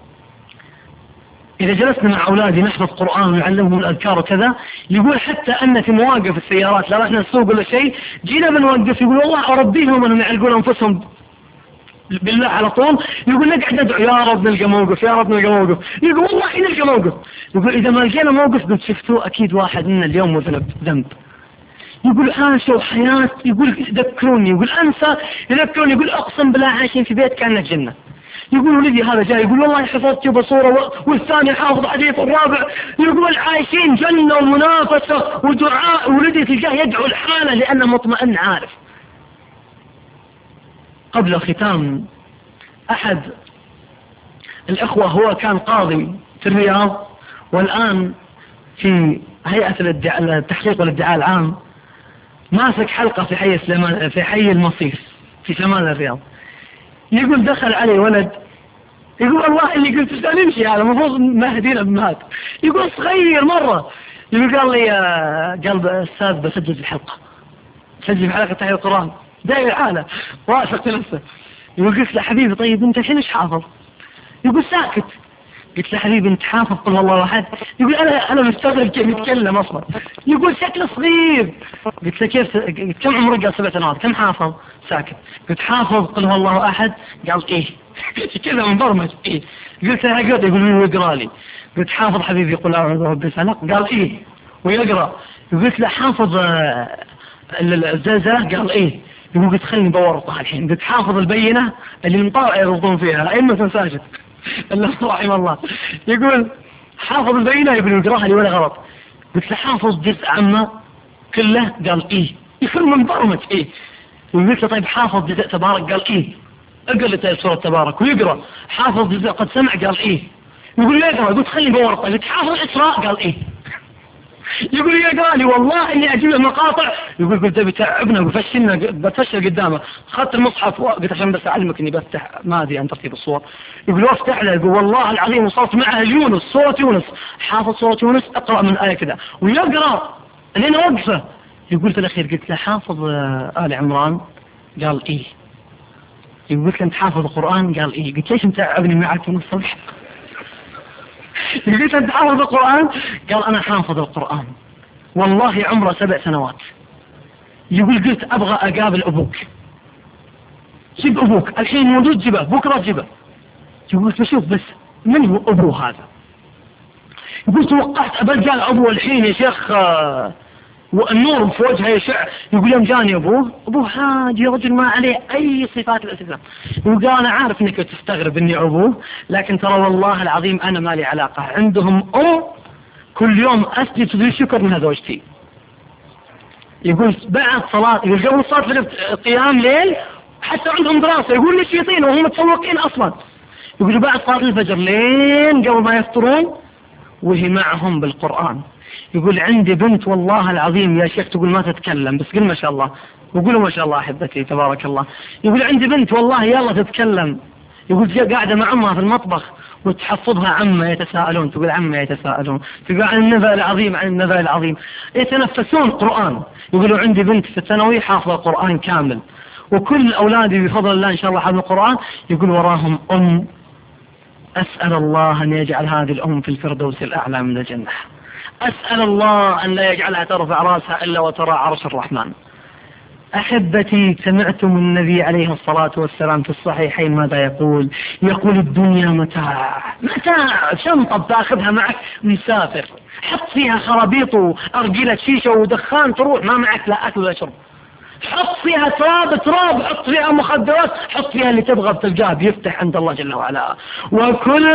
إذا جلسنا مع أولادي نحفظ قرآن ونعلمهم الأذكار وكذا، يقول حتى أن في مواقف السيارات لا رحنا السوق ولا شيء جينا بنوقف، يقول والله أربيهم أنهم يعلقون أنفسهم بالله على طول، يقول نقعد ندعو يا رب نلقى موقف يا رب نلقى موقف، يقول والله نلقى موقف. يقول إذا ما لقينا موقف قلت شفتوه أكيد واحد منا اليوم مذنب ذنب. يقول عاشوا حياة، يقول يذكروني، يقول أنسى يذكروني، يقول أقسم بالله عايشين في بيت كأنه جنة. يقول ولدي هذا جاي يقول والله حفظت بصورة والثاني حافظ حديث الرابع، يقول عايشين جنة ومنافسة ودعاء، ولدي تلقاه يدعو الحالة لأنه مطمئن عارف. قبل الختام، أحد الأخوة هو كان قاضي في الرياض والآن في هيئة التحقيق والادعاء العام، ماسك حلقة في حي سليمان في حي المصيف في شمال الرياض. يقول دخل علي ولد، يقول والله اللي قلت ايش نمشي هذا المفروض مهدينا بمهد، يقول صغير مرة، يقول قال لي يا قلب أستاذ بسجل في الحلقة، سجل في حلقة تحية القرآن، داير حاله واثق نفسه. يقول قلت له حبيبي طيب انت الحين ايش حافظ؟ يقول ساكت. قلت له حبيبي انت حافظ قل والله احد؟ يقول انا انا مستغرب كيف يتكلم اصلا، يقول شكله صغير. قلت له كيف كم عمرك؟ قال سبع سنوات. كم حافظ؟ ساكت. قلت حافظ قل هو الله احد؟ قال ايه. كذا مبرمج ايه. قلت له اقرا؟ يقول يقرا لي. قلت حافظ حبيبي قل اعوذ برب الفلق؟ قال ايه ويقرا. قلت له حافظ الزلزلة؟ قال ايه. يقول قلت خليني بورطها الحين. قلت حافظ البينة اللي المطارع يرضون فيها ائمة ساجد الله رحمه الله. يقول حافظ البينة؟ يقول يقراها لي ولا غلط. قلت له حافظ جزء عامة كله؟ قال ايه. يكون من برمج ايه. وقلت له طيب حافظ جزء تبارك؟ قال ايه. اقرا لي سورة تبارك ويقرا. حافظ جزء قد سمع؟ قال ايه. يقول يقرا. قلت خليني بورطها. قلت حافظ الإسراء؟ قال ايه. يقول يقرا لي والله اني اجيب له مقاطع. يقول قلت بتعبنا وفشلنا بتفشل قدامه. اخذت المصحف قلت عشان بس اعلمك اني بفتح ما ادري عن ترتيب الصور. يقول افتح له. يقول والله العظيم وصلت معه يونس سورة يونس، حافظ سورة يونس اقرا من آية كذا ويقرا لين وقفه. يقول في الاخير قلت له حافظ آل عمران؟ قال ايه. يقول قلت له انت حافظ القرآن؟ قال ايه. قلت ليش متعبني معك من الصبح؟ قلت انت حافظ القرآن؟ قال انا حافظ القرآن والله عمره سبع سنوات. يقول قلت ابغى اقابل ابوك. جيب ابوك الحين موجود، جيبه بكره جيبه. يقول بشوف بس من هو ابوه هذا. يقول توقعت أبرجع أبوه الحين يا شيخ والنور في وجهه يشع. يقول يوم جاني أبوه أبوه حاجي رجل ما عليه أي صفات الإسلام. يقول أنا عارف أنك تستغرب أني أبوه، لكن ترى والله العظيم أنا ما لي علاقة. عندهم أم كل يوم أسجد سجود شكر منها زوجتي. يقول بعد صلاة، يقول قبل صلاة قيام ليل حتى عندهم دراسة، يقول نشيطين وهم متفوقين أصلا. يقول بعد صلاة الفجر لين قبل ما يفطرون وهي معهم بالقرآن. يقول عندي بنت والله العظيم يا شيخ تقول ما تتكلم بس قل ما شاء الله، وقولوا ما شاء الله أحبتي تبارك الله. يقول عندي بنت والله يلا تتكلم. يقول قاعدة مع أمها في المطبخ وتحفظها عما يتساءلون، تقول عما يتساءلون، تقول عن النبأ العظيم عن النبأ العظيم، يتنفسون قرآن. يقولوا عندي بنت في الثانوي حافظة القرآن كامل، وكل أولادي بفضل الله إن شاء الله حافظوا القرآن. يقول وراهم أم أسأل الله أن يجعل هذه الأم في الفردوس الأعلى من الجنة. أسأل الله أن لا يجعلها ترفع رأسها إلا وترى عرش الرحمن. أحبتي سمعتم النبي عليه الصلاة والسلام في الصحيحين ماذا يقول؟ يقول الدنيا متاع، متاع شنطة بتاخذها معك مسافر، حط فيها خرابيط وأرجلة شيشة ودخان تروح ما معك لا أكل ولا شرب. حط فيها تراب تراب، حط فيها مخدرات، حط فيها اللي تبغى بتلقاه بيفتح عند الله جل وعلا. وكل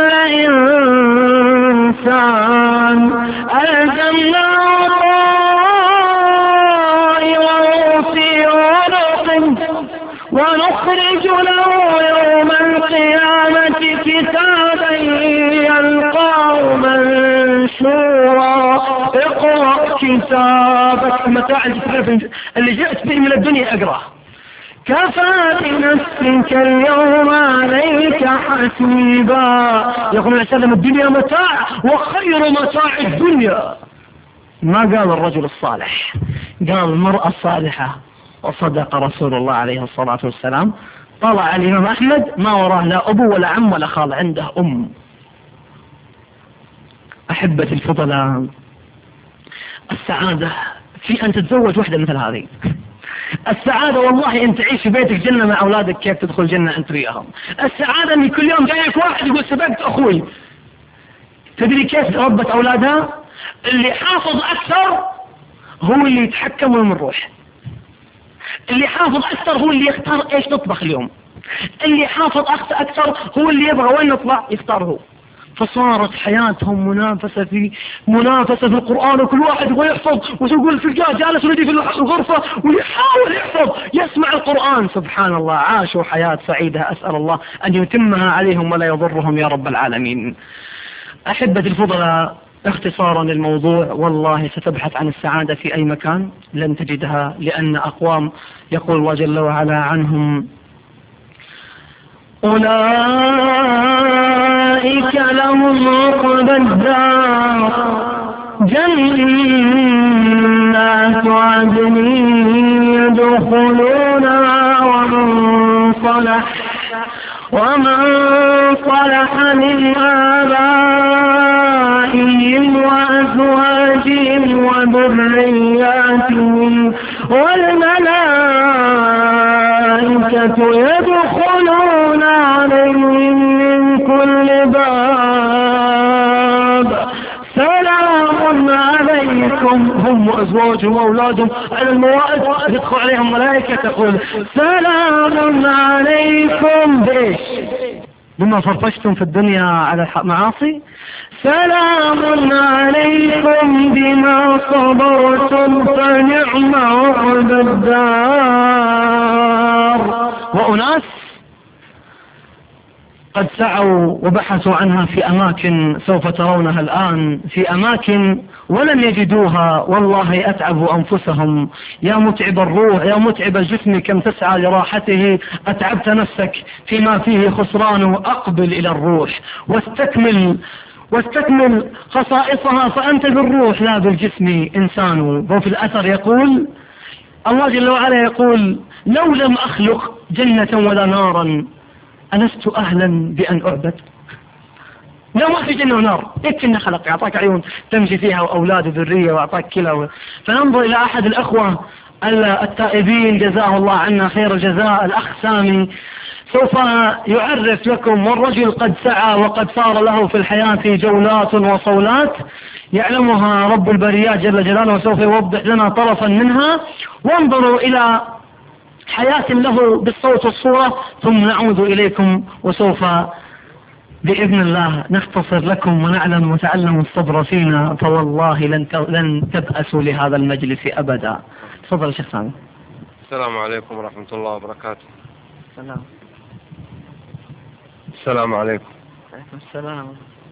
إنسان ألزمناه طائره في عنقه ونخرج له يوم القيامة كتابا يلقاه منشورا. اقرأ كتابك، متاع اللي جئت به من الدنيا اقرأ. كفى بنفسك اليوم عليك حسيبا. يقول النبي صلى الله عليه وسلم الدنيا متاع وخير متاع الدنيا. ما قال الرجل الصالح، قال المرأة الصالحة. وصدق رسول الله عليه الصلاة والسلام. طلع الإمام أحمد ما وراه لا أبو ولا عم ولا خال، عنده أم. أحبتي الفضلاء، السعادة في أن تتزوج وحدة مثل هذه. السعادة والله أن تعيش في بيتك جنة مع أولادك، كيف تدخل جنة أنت وياهم. السعادة أن كل يوم جايك واحد يقول سبقت أخوي. تدري كيف ربت أولادها؟ اللي حافظ أكثر هو اللي يتحكم وين نروح، اللي حافظ أكثر هو اللي يختار إيش نطبخ اليوم، اللي حافظ أكثر هو اللي يبغى وين نطلع يختار هو. فصارت حياتهم منافسة في منافسة في القرآن، وكل واحد يبغى يحفظ، ويقول في جالس ولدي في الغرفة ويحاول يحفظ يسمع القرآن. سبحان الله، عاشوا حياة سعيدة، أسأل الله أن يتمها عليهم ولا يضرهم يا رب العالمين. أحبتي الفضلاء، اختصارا للموضوع، والله ستبحث عن السعادة في أي مكان لن تجدها، لأن أقوام يقول الله جل وعلا عنهم أولئك لهم عقبى الدار جنات عدن يدخلونها ومن صلح ومن صلح من آبائهم وأزواجهم وذرياتهم والملائكة يدخلون عليهم من كل باب سلام عليكم. هم وأزواجهم وأولادهم على الموائد يدخل عليهم ملائكة تقول سلام عليكم. بإيش؟ بما فرفشتم في الدنيا على المعاصي. سلام عليكم بما صبرتم فنعم عقبى الدار. وأناس قد سعوا وبحثوا عنها في أماكن سوف ترونها الآن، في أماكن ولم يجدوها، والله أتعبوا أنفسهم. يا متعب الروح يا متعب الجسم كم تسعى لراحته، أتعبت نفسك فيما فيه خسران. أقبل إلى الروح واستكمل واستكمل خصائصها، فأنت بالروح لا بالجسم إنسان. وفي الأثر يقول الله جل وعلا يقول لو لم أخلق جنة ولا نارا ألست أهلا بأن أعبد. لا ما في جنة ونار، يكفي إنه خلق، أعطاك عيون تمشي فيها وأولاد وذرية وأعطاك كلى. فننظر إلى أحد الأخوة التائبين جزاه الله عنا خير الجزاء، الأخ سامي، سوف يعرف لكم، والرجل قد سعى وقد صار له في الحياة جولات وصولات يعلمها رب البريات جل جلاله، وسوف يوضح لنا طرفا منها. وانظروا إلى حياة له بالصوت والصورة، ثم نعود إليكم وسوف بإذن الله نختصر لكم ونعلم وتعلم الصبر فينا، فوالله لن لن تبأسوا لهذا المجلس أبدا. تفضل شيخ سامي. السلام عليكم ورحمة الله وبركاته. السلام. السلام عليكم. عليكم السلام.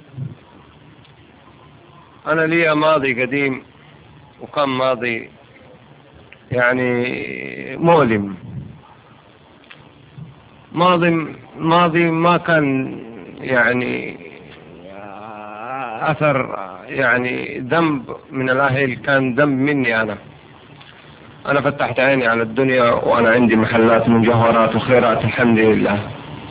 أنا لي ماضي قديم، وكان ماضي يعني مؤلم، ماضي ماضي ما كان يعني أثر يعني ذنب من الأهل، كان ذنب مني أنا. أنا فتحت عيني على الدنيا وأنا عندي محلات مجوهرات وخيرات الحمد لله،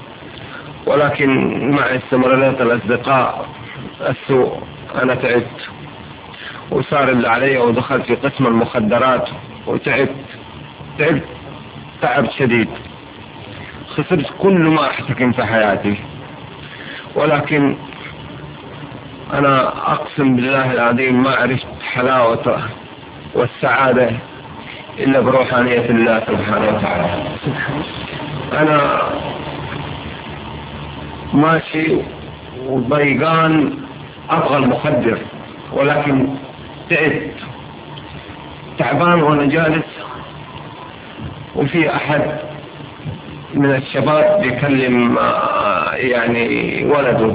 ولكن مع استمرارات الأصدقاء السوء أنا تعبت، وصار اللي علي ودخلت في قسم المخدرات وتعبت تعبت تعب شديد، خسرت كل ما أحتكم في حياتي. ولكن أنا أقسم بالله العظيم ما عرفت حلاوة والسعادة إلا بروحانية الله سبحانه وتعالى. أنا ماشي وضيقان أبغى المخدر، ولكن تعبت تعبان وأنا جالس، وفي أحد من الشباب بيكلم يعني ولده،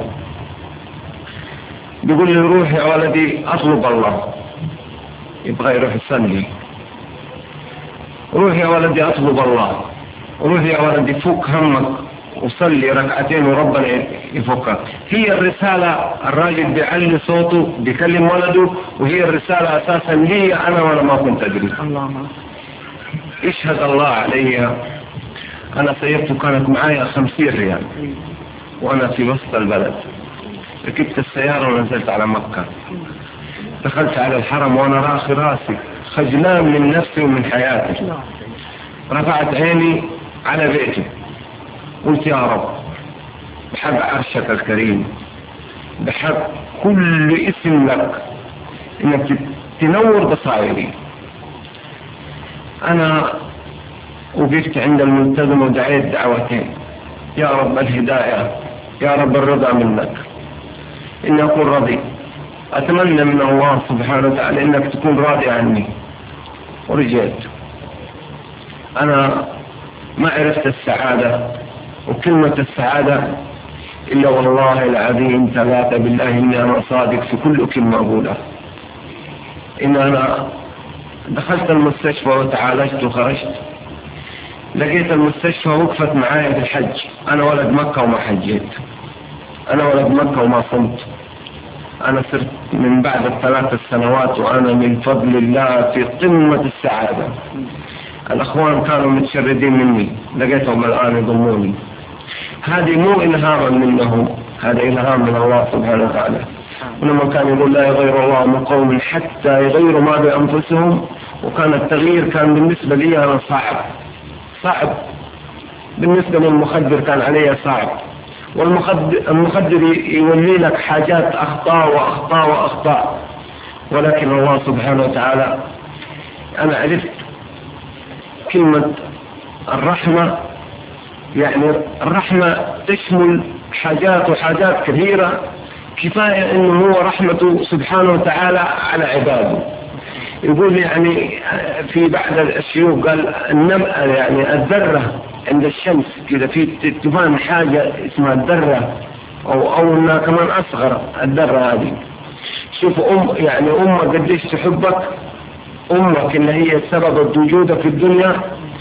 بيقول لي روح يا ولدي أطلب الله، يبغى يروح يصلي. روح يا ولدي أطلب الله، روح يا ولدي فك همك وصلي ركعتين وربنا يفكك. هي الرسالة، الراجل بيعلي صوته بيكلم ولده، وهي الرسالة أساسا لي أنا وأنا ما كنت أدري. الله اشهد الله علي، أنا سيرت كانت معايا خمسين ريال وأنا في وسط البلد، ركبت السيارة ونزلت على مكة، دخلت على الحرم وأنا راخي راسي خجلان من نفسي ومن حياتي. رفعت عيني على بيتي قلت يا رب بحق عرشك الكريم، بحق كل اسم لك انك تنور بصائري. انا وقفت عند الملتزم ودعيت دعوتين، يا رب الهداية، يا رب الرضا منك، اني اكون راضي، اتمنى من الله سبحانه وتعالى انك تكون راضي عني. ورجعت انا ما عرفت السعادة وكلمة السعادة إلا والله العظيم ثلاثة بالله إني أنا صادق في كل كلمة أقولها. إن أنا دخلت المستشفى وتعالجت وخرجت، لقيت المستشفى وقفت معايا في الحج. أنا ولد مكة وما حجيت، أنا ولد مكة وما صمت. أنا صرت من بعد الثلاث سنوات وأنا من فضل الله في قمة السعادة. الأخوان كانوا متشردين مني، لقيتهم الآن يضموني. هذه مو إلهاما منهم، هذا إلهام من الله سبحانه وتعالى. ولما كان يقول لا يغير الله من قوم حتى يغيروا ما بأنفسهم، وكان التغيير كان بالنسبة لي أنا صعب صعب بالنسبة للمخدر كان علي صعب. والمخدر يولي لك حاجات أخطاء وأخطاء وأخطاء، ولكن الله سبحانه وتعالى أنا عرفت كلمة الرحمة، يعني الرحمة تشمل حاجات وحاجات كثيرة، كفاية انه هو رحمته سبحانه وتعالى على عباده. يقول يعني في بعض الشيوخ قال النم يعني الذرة عند الشمس كذا في تبان حاجة اسمها الذرة، او او انها كمان اصغر الذرة هذه. شوف ام يعني امك قديش تحبك، امك اللي هي سبب وجودك في الدنيا،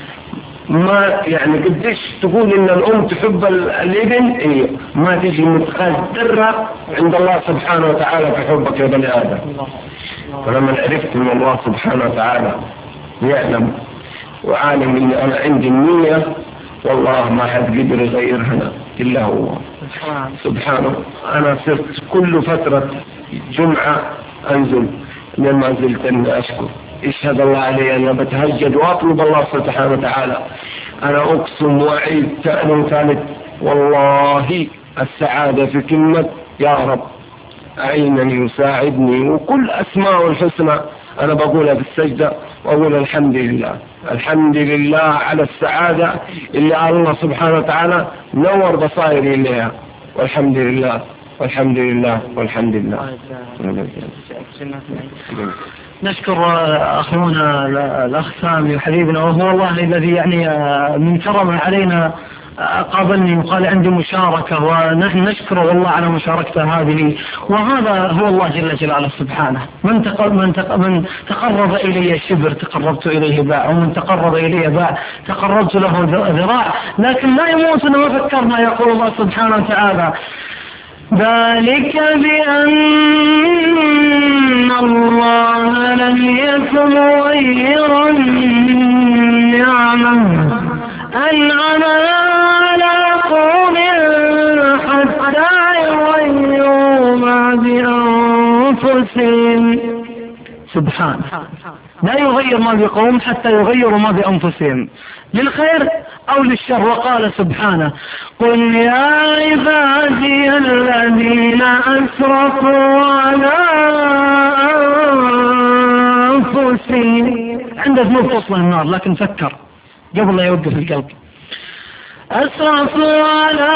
ما يعني قديش تقول ان الام تحب الابن، ايه ما تيجي مثقال ذره عند الله سبحانه وتعالى في حبك يا بني ادم. فلما عرفت من الله سبحانه وتعالى يعلم وعالم ان انا عندي النية، والله ما حد قدر يغيرها الا هو سبحانه. انا صرت كل فترة جمعة انزل لما زلت اني اشكر، اشهد الله علي أن بتهجد وأطلب الله سبحانه وتعالى أنا أقسم وأعيد ثاني وثالث والله السعادة في كلمة يا رب أعينني وساعدني، وكل أسماء الحسنى أنا بقولها في السجدة، وأقول الحمد لله الحمد لله على السعادة اللي الله سبحانه وتعالى نور بصائري إليها، والحمد لله والحمد لله والحمد لله. نشكر أخونا الأخ سامي وحبيبنا، وهو الله الذي يعني من كرمه علينا قابلني وقال عندي مشاركة، ونحن نشكره والله على مشاركته هذه. وهذا هو الله جل جلاله سبحانه، من تقرب من, من تقرب إلي شبر تقربت إليه باع، ومن تقرب إلي باع تقربت له ذراع. لكن لا يموتنا وفكرنا، يقول الله سبحانه وتعالى ذلك بأن الله لم يكن غير نعمة أنعم على قوم حتى يغيروا ما بأنفسهم. سبحانه لا يغير ما بقوم حتى يغيروا ما بأنفسهم، للخير أو للشر. وقال سبحانه قل يا عبادي الذين أسرفوا على أنفسهم، عنده ذنوب تصل النار لكن فكر قبل لا يوقف القلب. أسرفوا على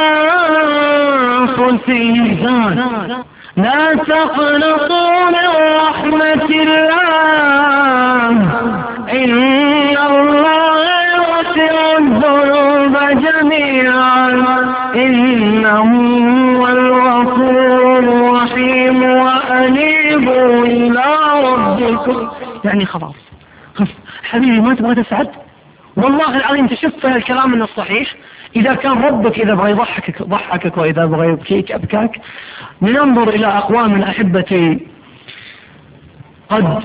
أنفسهم لا تقنطوا من رحمة الله إن الله يغفر الذنوب جميعا إنه هو الغفور الرحيم وأنيبوا إلى ربكم. يعني خلاص حبيبي ما تبغى تسعد؟ والله العظيم تشوف الكلام من الصحيح. إذا كان ربك إذا بغى يضحكك ضحكك، وإذا بغى يبكيك أبكاك. لننظر إلى أقوام أحبتي قد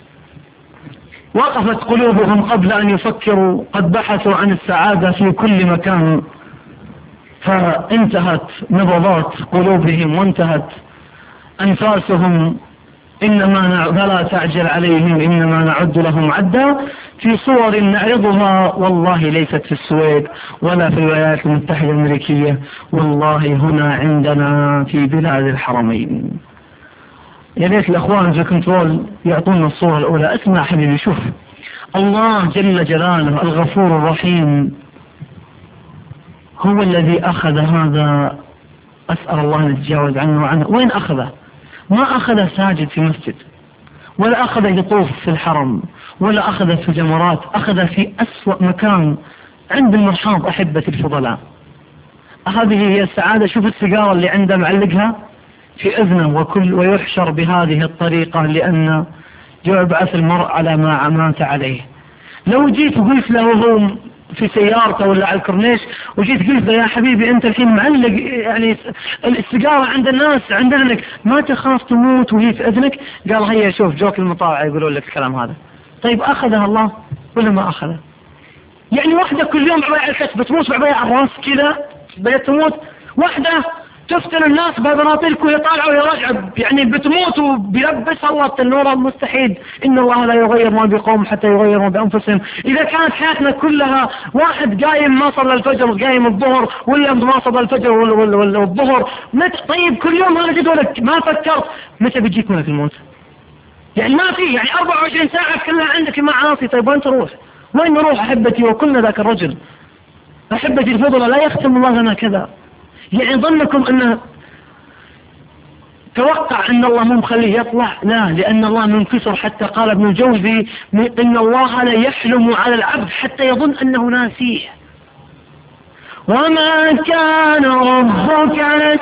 وقفت قلوبهم قبل أن يفكروا، قد بحثوا عن السعادة في كل مكان، فانتهت نبضات قلوبهم وانتهت أنفاسهم. إنما فلا تعجل عليهم إنما نعد لهم عدا، في صور نعرضها والله ليست في السويد ولا في الولايات المتحدة الأمريكية، والله هنا عندنا في بلاد الحرمين. يا ريت الأخوان في كنترول يعطونا الصورة الأولى. اسمع حبيبي، شوف الله جل جلاله الغفور الرحيم هو الذي أخذ هذا. أسأل الله أن يتجاوز عنه وعنه. وين أخذه؟ ما أخذ ساجد في مسجد، ولا أخذ يطوف في الحرم، ولا أخذ في جمرات، أخذ في أسوأ مكان عند المرحاض. أحبتي الفضلاء، هذه هي السعادة. شوف السيجارة اللي عنده معلقها في أذنه، وكل ويحشر بهذه الطريقة لأن يبعث المرء على ما مات عليه. لو جيت وقلت له هو في سيارته ولا على الكورنيش، وجيت قلت له يا حبيبي أنت الحين معلق يعني السيجارة عند الناس عند أذنك، ما تخاف تموت وهي في أذنك؟ قال هيا شوف جوك المطاوع يقولون لك الكلام هذا. طيب أخذها الله ولا ما أخذها؟ يعني واحدة كل يوم عباية الكتف بتموت بعباية على الراس كذا بدأت تموت، واحدة تفتن الناس ببناطيلك وهي طالعة وهي راجعة يعني بتموت وبيلبس الله التنورة. مستحيل، إن الله لا يغير ما بقوم حتى يغير ما بأنفسهم. إذا كانت حياتنا كلها واحد قايم ما صلى الفجر قايم الظهر، ولا ما صلى الفجر ولا الظهر، طيب كل يوم هذا جدولك، ما فكرت متى بيجيك ملك الموت؟ يعني ما في، يعني أربعة وعشرين ساعة كلها عندك معاصي. طيب وين تروح؟ وين نروح أحبتي وكلنا ذاك الرجل؟ أحبتي الفضل لا يختم الله لنا كذا. يعني ظنكم أن توقع أن الله مو مخليه يطلع؟ لا، لأن الله منكسر. حتى قال ابن الجوزي إن الله لا يحلم على العبد حتى يظن أنه ناسيه. وما كان ربك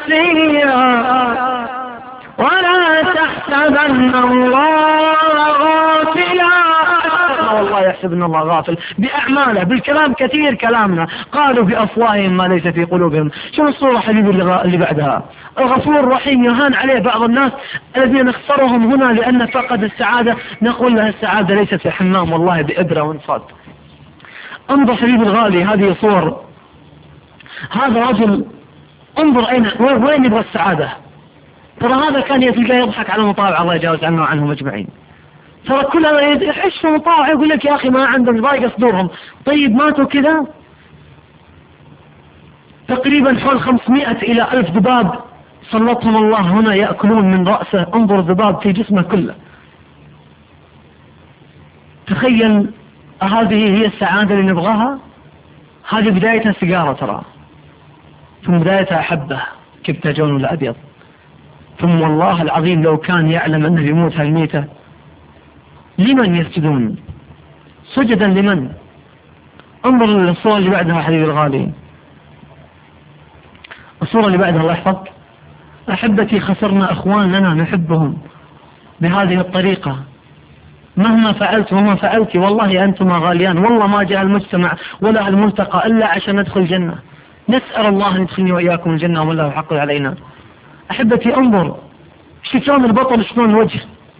نسيا ولا تحسبن الله غافلا. والله يحسب ان الله غافل بأعماله، بالكلام كثير كلامنا. قالوا بأفواههم ما ليس في قلوبهم. شو الصورة حبيبي اللي بعدها؟ الغفور الرحيم يهان عليه بعض الناس الذين نخسرهم هنا لأن فقد السعادة. نقول لها السعادة ليست في حمام والله بإبرة وانصاد. انظر حبيبي الغالي، هذه صور هذا رجل. انظر أين وين يبغى السعادة. ترى هذا كان يتلقى يضحك على مطاوع الله يجاوز عنه وعنهم أجمعين. ترى كلها يحش في مطاوع يقول لك يا أخي ما عندهم ضايق صدورهم. طيب ماتوا كذا تقريبا حول خمسمائة إلى ألف ذباب سلطهم الله هنا يأكلون من رأسه. انظر الذباب في جسمه كله. تخيل، هذه هي السعادة اللي نبغاها؟ هذه بدايتها سيجارة ترى، ثم بدايتها حبة كبتة جون ولا أبيض، ثم والله العظيم لو كان يعلم أنه يموت هالميتة لمن يسجدون؟ سجدا لمن؟ انظر للصورة اللي بعدها حبيبي الغالي، الصورة اللي بعدها الله يحفظك. أحبتي خسرنا أخوان لنا نحبهم بهذه الطريقة، مهما فعلت وما فعلت والله أنتما غاليان، والله ما جاء المجتمع ولا الملتقى إلا عشان ندخل الجنة. نسأل الله أن يدخلني وإياكم الجنة والله يحقق علينا. أحبتي انظر شلون البطل، شلون الوجه،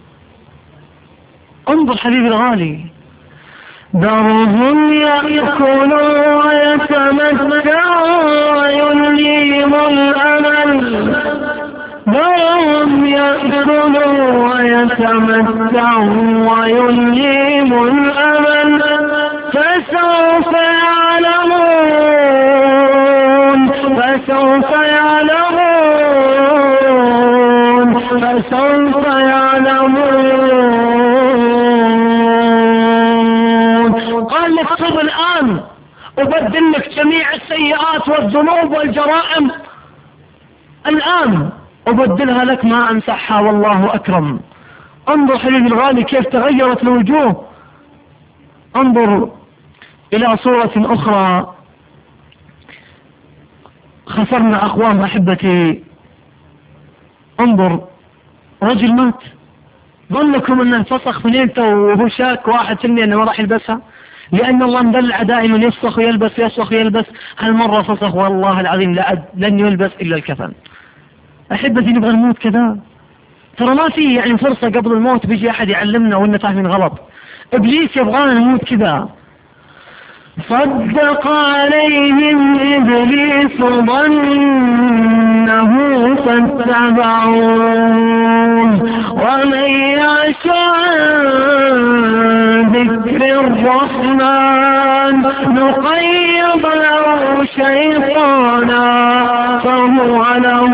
انظر حبيبي الغالي. ذرهم يأكلوا ويتمتعوا ويلهيهم الأمل، ذرهم يأكلوا ويتمتعوا ويلهيهم الأمل، فسوف يعلمون فسوف يعلمون فسوف يعلمون. قال لك طب الآن أبدل لك جميع السيئات والذنوب والجرائم، الآن أبدلها لك ما أمسحها والله أكرم. انظر حبيبي الغالي كيف تغيرت الوجوه. انظر إلى صورة أخرى، خسرنا أقوام أحبتي. انظر رجل مات، ظنكم أنه فسخ فنيلته وهو شاك واحد سني أنه ما راح يلبسها، لأن الله مدلع دائما يفسخ ويلبس يفسخ ويلبس. هالمرة فسخ والله العظيم لن يلبس إلا الكفن. أحبتي نبغى نموت كذا، ترى ما في يعني فرصة قبل الموت بيجي أحد يعلمنا وإننا فاهمين غلط. إبليس يبغانا نموت كذا. صدق عليهم إبليس ظنه فاتبعوه، ومن يعش عن ذكر الرحمن نقيض له شيطانا فهو له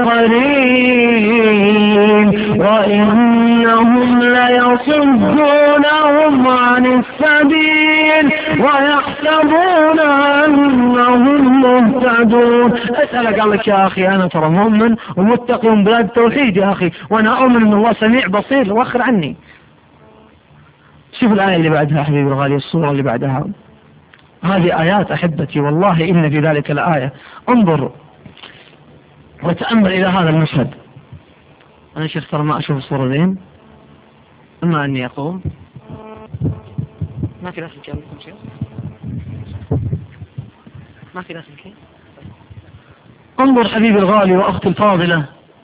قرين، وإنهم ليصدونهم عن السبيل ويحسبون أنهم مهتدون. أسألك قال لك يا أخي أنا ترى مؤمن ومتقي من بلاد التوحيد يا أخي، وأنا أؤمن أن الله سميع بصير، وأخر عني. شوف الآية اللي بعدها حبيبي الغالي، الصورة اللي بعدها، هذه آيات أحبتي والله إن في ذلك الآية. انظر وتأمل إلى هذا المشهد. أنا شيخ ترى ما أشوف الصورة ذين، أما أني أقوم ما في ناس الكلام شيء، ما في ناس الكلام. انظر حبيبي الغالي وأختي الفاضلة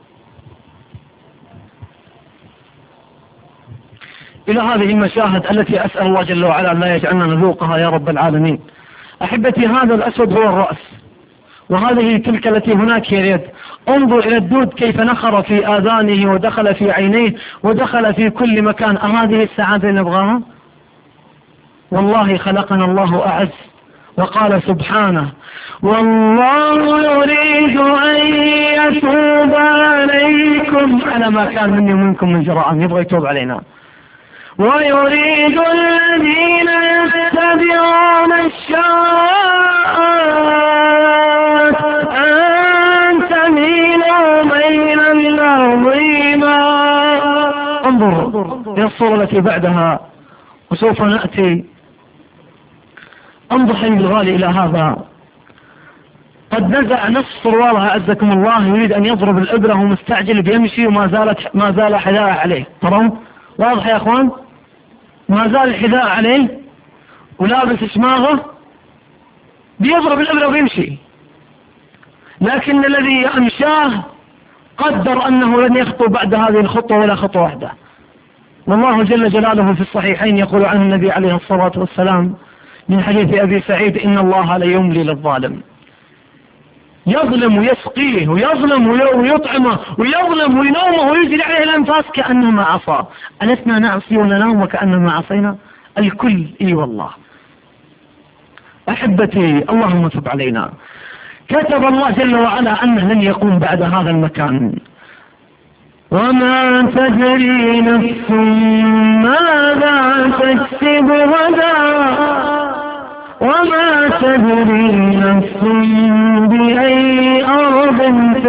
إلى هذه المشاهد التي أسأل الله جل وعلا أن لا يجعلنا نذوقها يا رب العالمين. أحبتي هذا الأسود هو الرأس، وهذه تلك التي هناك هي اليد. انظر إلى الدود كيف نخر في آذانه ودخل في عينيه ودخل في كل مكان. أهذه السعادة نبغاها؟ والله خلقنا الله أعز وقال سبحانه: والله يريد أن يتوب عليكم، على ما كان مني ومنكم من جرائم، يبغى يتوب علينا. ويريد الذين يتبعون الشهوات أن تميلوا ميلا عظيما. انظر إلى الصورة التي بعدها وسوف نأتي. انظر حبيبي الغالي إلى هذا، قد نزع نصف صروالها عزكم الله، يريد أن يضرب الإبرة ومستعجل بيمشي وما زالت ما زال حذاء عليه. ترون واضح يا أخوان؟ ما زال الحذاء عليه ولابس شماغه بيضرب الإبرة ويمشي، لكن الذي أمشاه قدر أنه لن يخطو بعد هذه الخطوة ولا خطوة واحدة. والله جل جلاله في الصحيحين يقول عن النبي عليه الصلاة والسلام من حديث أبي سعيد: إن الله ليملي للظالم، يظلم ويسقيه ويظلم ويطعمه ويظلم وينومه ويجري عليه الأنفاس كأنما عصى. ألسنا نعصي وننام وكأنما عصينا؟ الكل إي والله. أحبتي اللهم تب علينا. كتب الله جل وعلا أنه لن يقوم بعد هذا المكان. وما تدري نفس ماذا تكسب غدا وما تدري نفس بأي أرض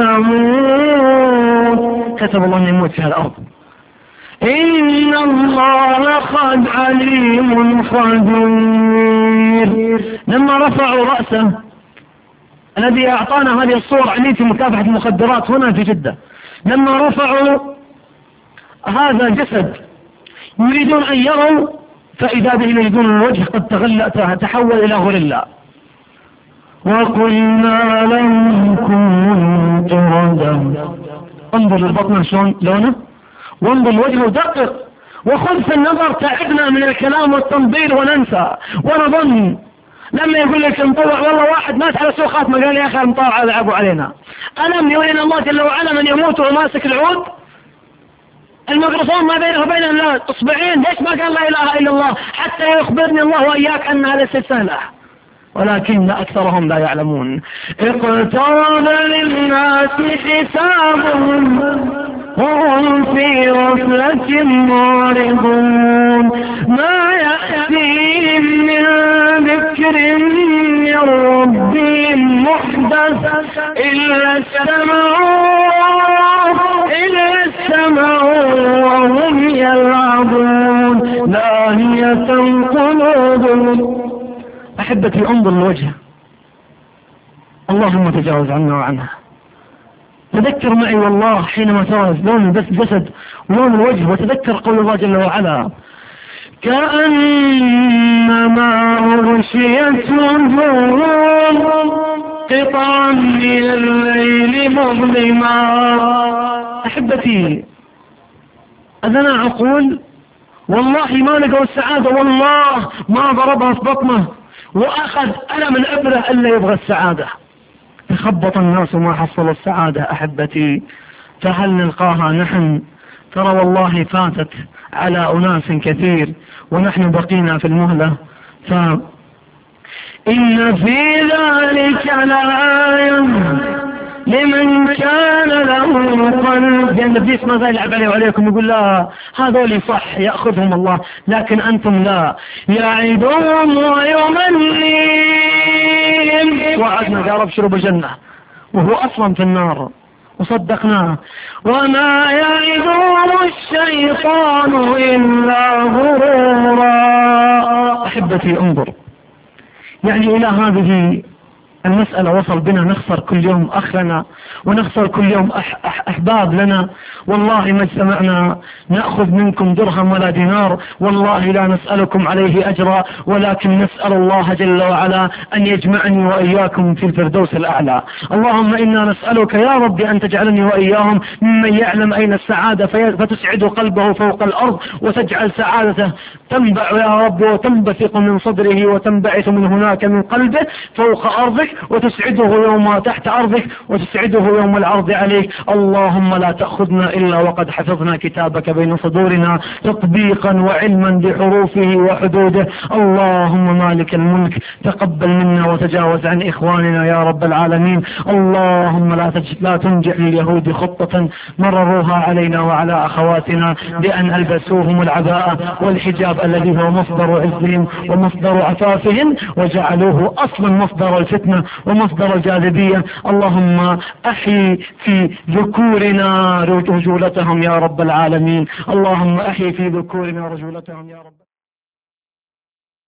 تموت. كتب الله أن يموت في الأرض. إن الله قد عليم خبير. لما رفعوا رأسه الذي أعطانا هذه الصورة عن في مكافحة المخدرات هنا في جدة، لما رفعوا هذا الجسد يريدون أن يروا فإذا به يجدون الوجه قد تغلى تحول إلى غوريلا. وقلنا لهم كونوا قردة. انظر للبطن شلون لونه، وانظر لوجهه دقق، وخذ في النظر. تعبنا من الكلام والتنظير وننسى ونظن. لما يقول لك نطوع، والله واحد مات على سوء خاتمه قال يا أخي نطوع يلعبوا علينا. ألم يولينا الله جل وعلا من يموت وماسك العود؟ الميكروفون ما بينه وبين الله اصبعين، ليش ما قال لا اله الا الله حتى يخبرني الله واياك انها ليست سهله، ولكن اكثرهم لا يعلمون. اقترب للناس حسابهم وهم في غفلة معرضون. ما يأتيهم من ذكر من ربهم محدث إلا استمعوه إلا استمعوه وهم يلعبون لاهية قلوبهم. أحبتي انظر الوجه، اللهم تجاوز عنا وعنها. تذكر معي والله حينما ترى لون الجسد ولون الوجه، وتذكر قول الله جل وعلا كأنما أغشيت وجوههم قطعا من الليل مظلما. أحبتي أنا أقول والله ما لقوا السعادة، والله ما ضربها في بطنه وأخذ ألم الإبرة إلا يبغى السعادة. تخبط الناس وما حصلوا السعادة. أحبتي فهل نلقاها نحن؟ ترى والله فاتت على أناس كثير ونحن بقينا في المهلة. فإن في ذلك لآية لمن كان له قلب. لأن إبليس ماذا يلعب عليه وعليكم، يقول لا هذول صح يأخذهم الله، لكن أنتم لا. يعدهم ويمنيهم، وعدنا يا رب شرب الجنة وهو أصلا في النار وصدقناه. وما يعدهم الشيطان إلا غرورا. أحبتي انظر، يعني إلى هذه المسألة وصل بنا نخسر كل يوم أخ لنا ونخسر كل يوم أح أح أحباب لنا. والله ما اجتمعنا نأخذ منكم درهم ولا دينار، والله لا نسألكم عليه أجرا، ولكن نسأل الله جل وعلا أن يجمعني وإياكم في الفردوس الأعلى. اللهم إنا نسألك يا رب أن تجعلني وإياهم ممن يعلم أين السعادة فتسعد قلبه فوق الأرض، وتجعل سعادته تنبع يا رب وتنبثق من صدره وتنبعث من هناك من قلبه فوق أرضك، وتسعده يوم تحت أرضك، وتسعده يوم العرض عليك. اللهم لا تأخذنا إلا وقد حفظنا كتابك بين صدورنا تطبيقا وعلما بحروفه وحدوده. اللهم مالك الملك تقبل منا وتجاوز عن إخواننا يا رب العالمين. اللهم لا لا تنجع لليهود خطة مرروها علينا وعلى أخواتنا بأن ألبسوهم العباءة والحجاب الذي هو مصدر عزهم ومصدر عفافهم، وجعلوه أصلا مصدر الفتنة ومصدر الجاذبية. اللهم أحيي في ذكورنا رجولتهم يا رب العالمين. اللهم أحيي في ذكورنا رجولتهم يا رب.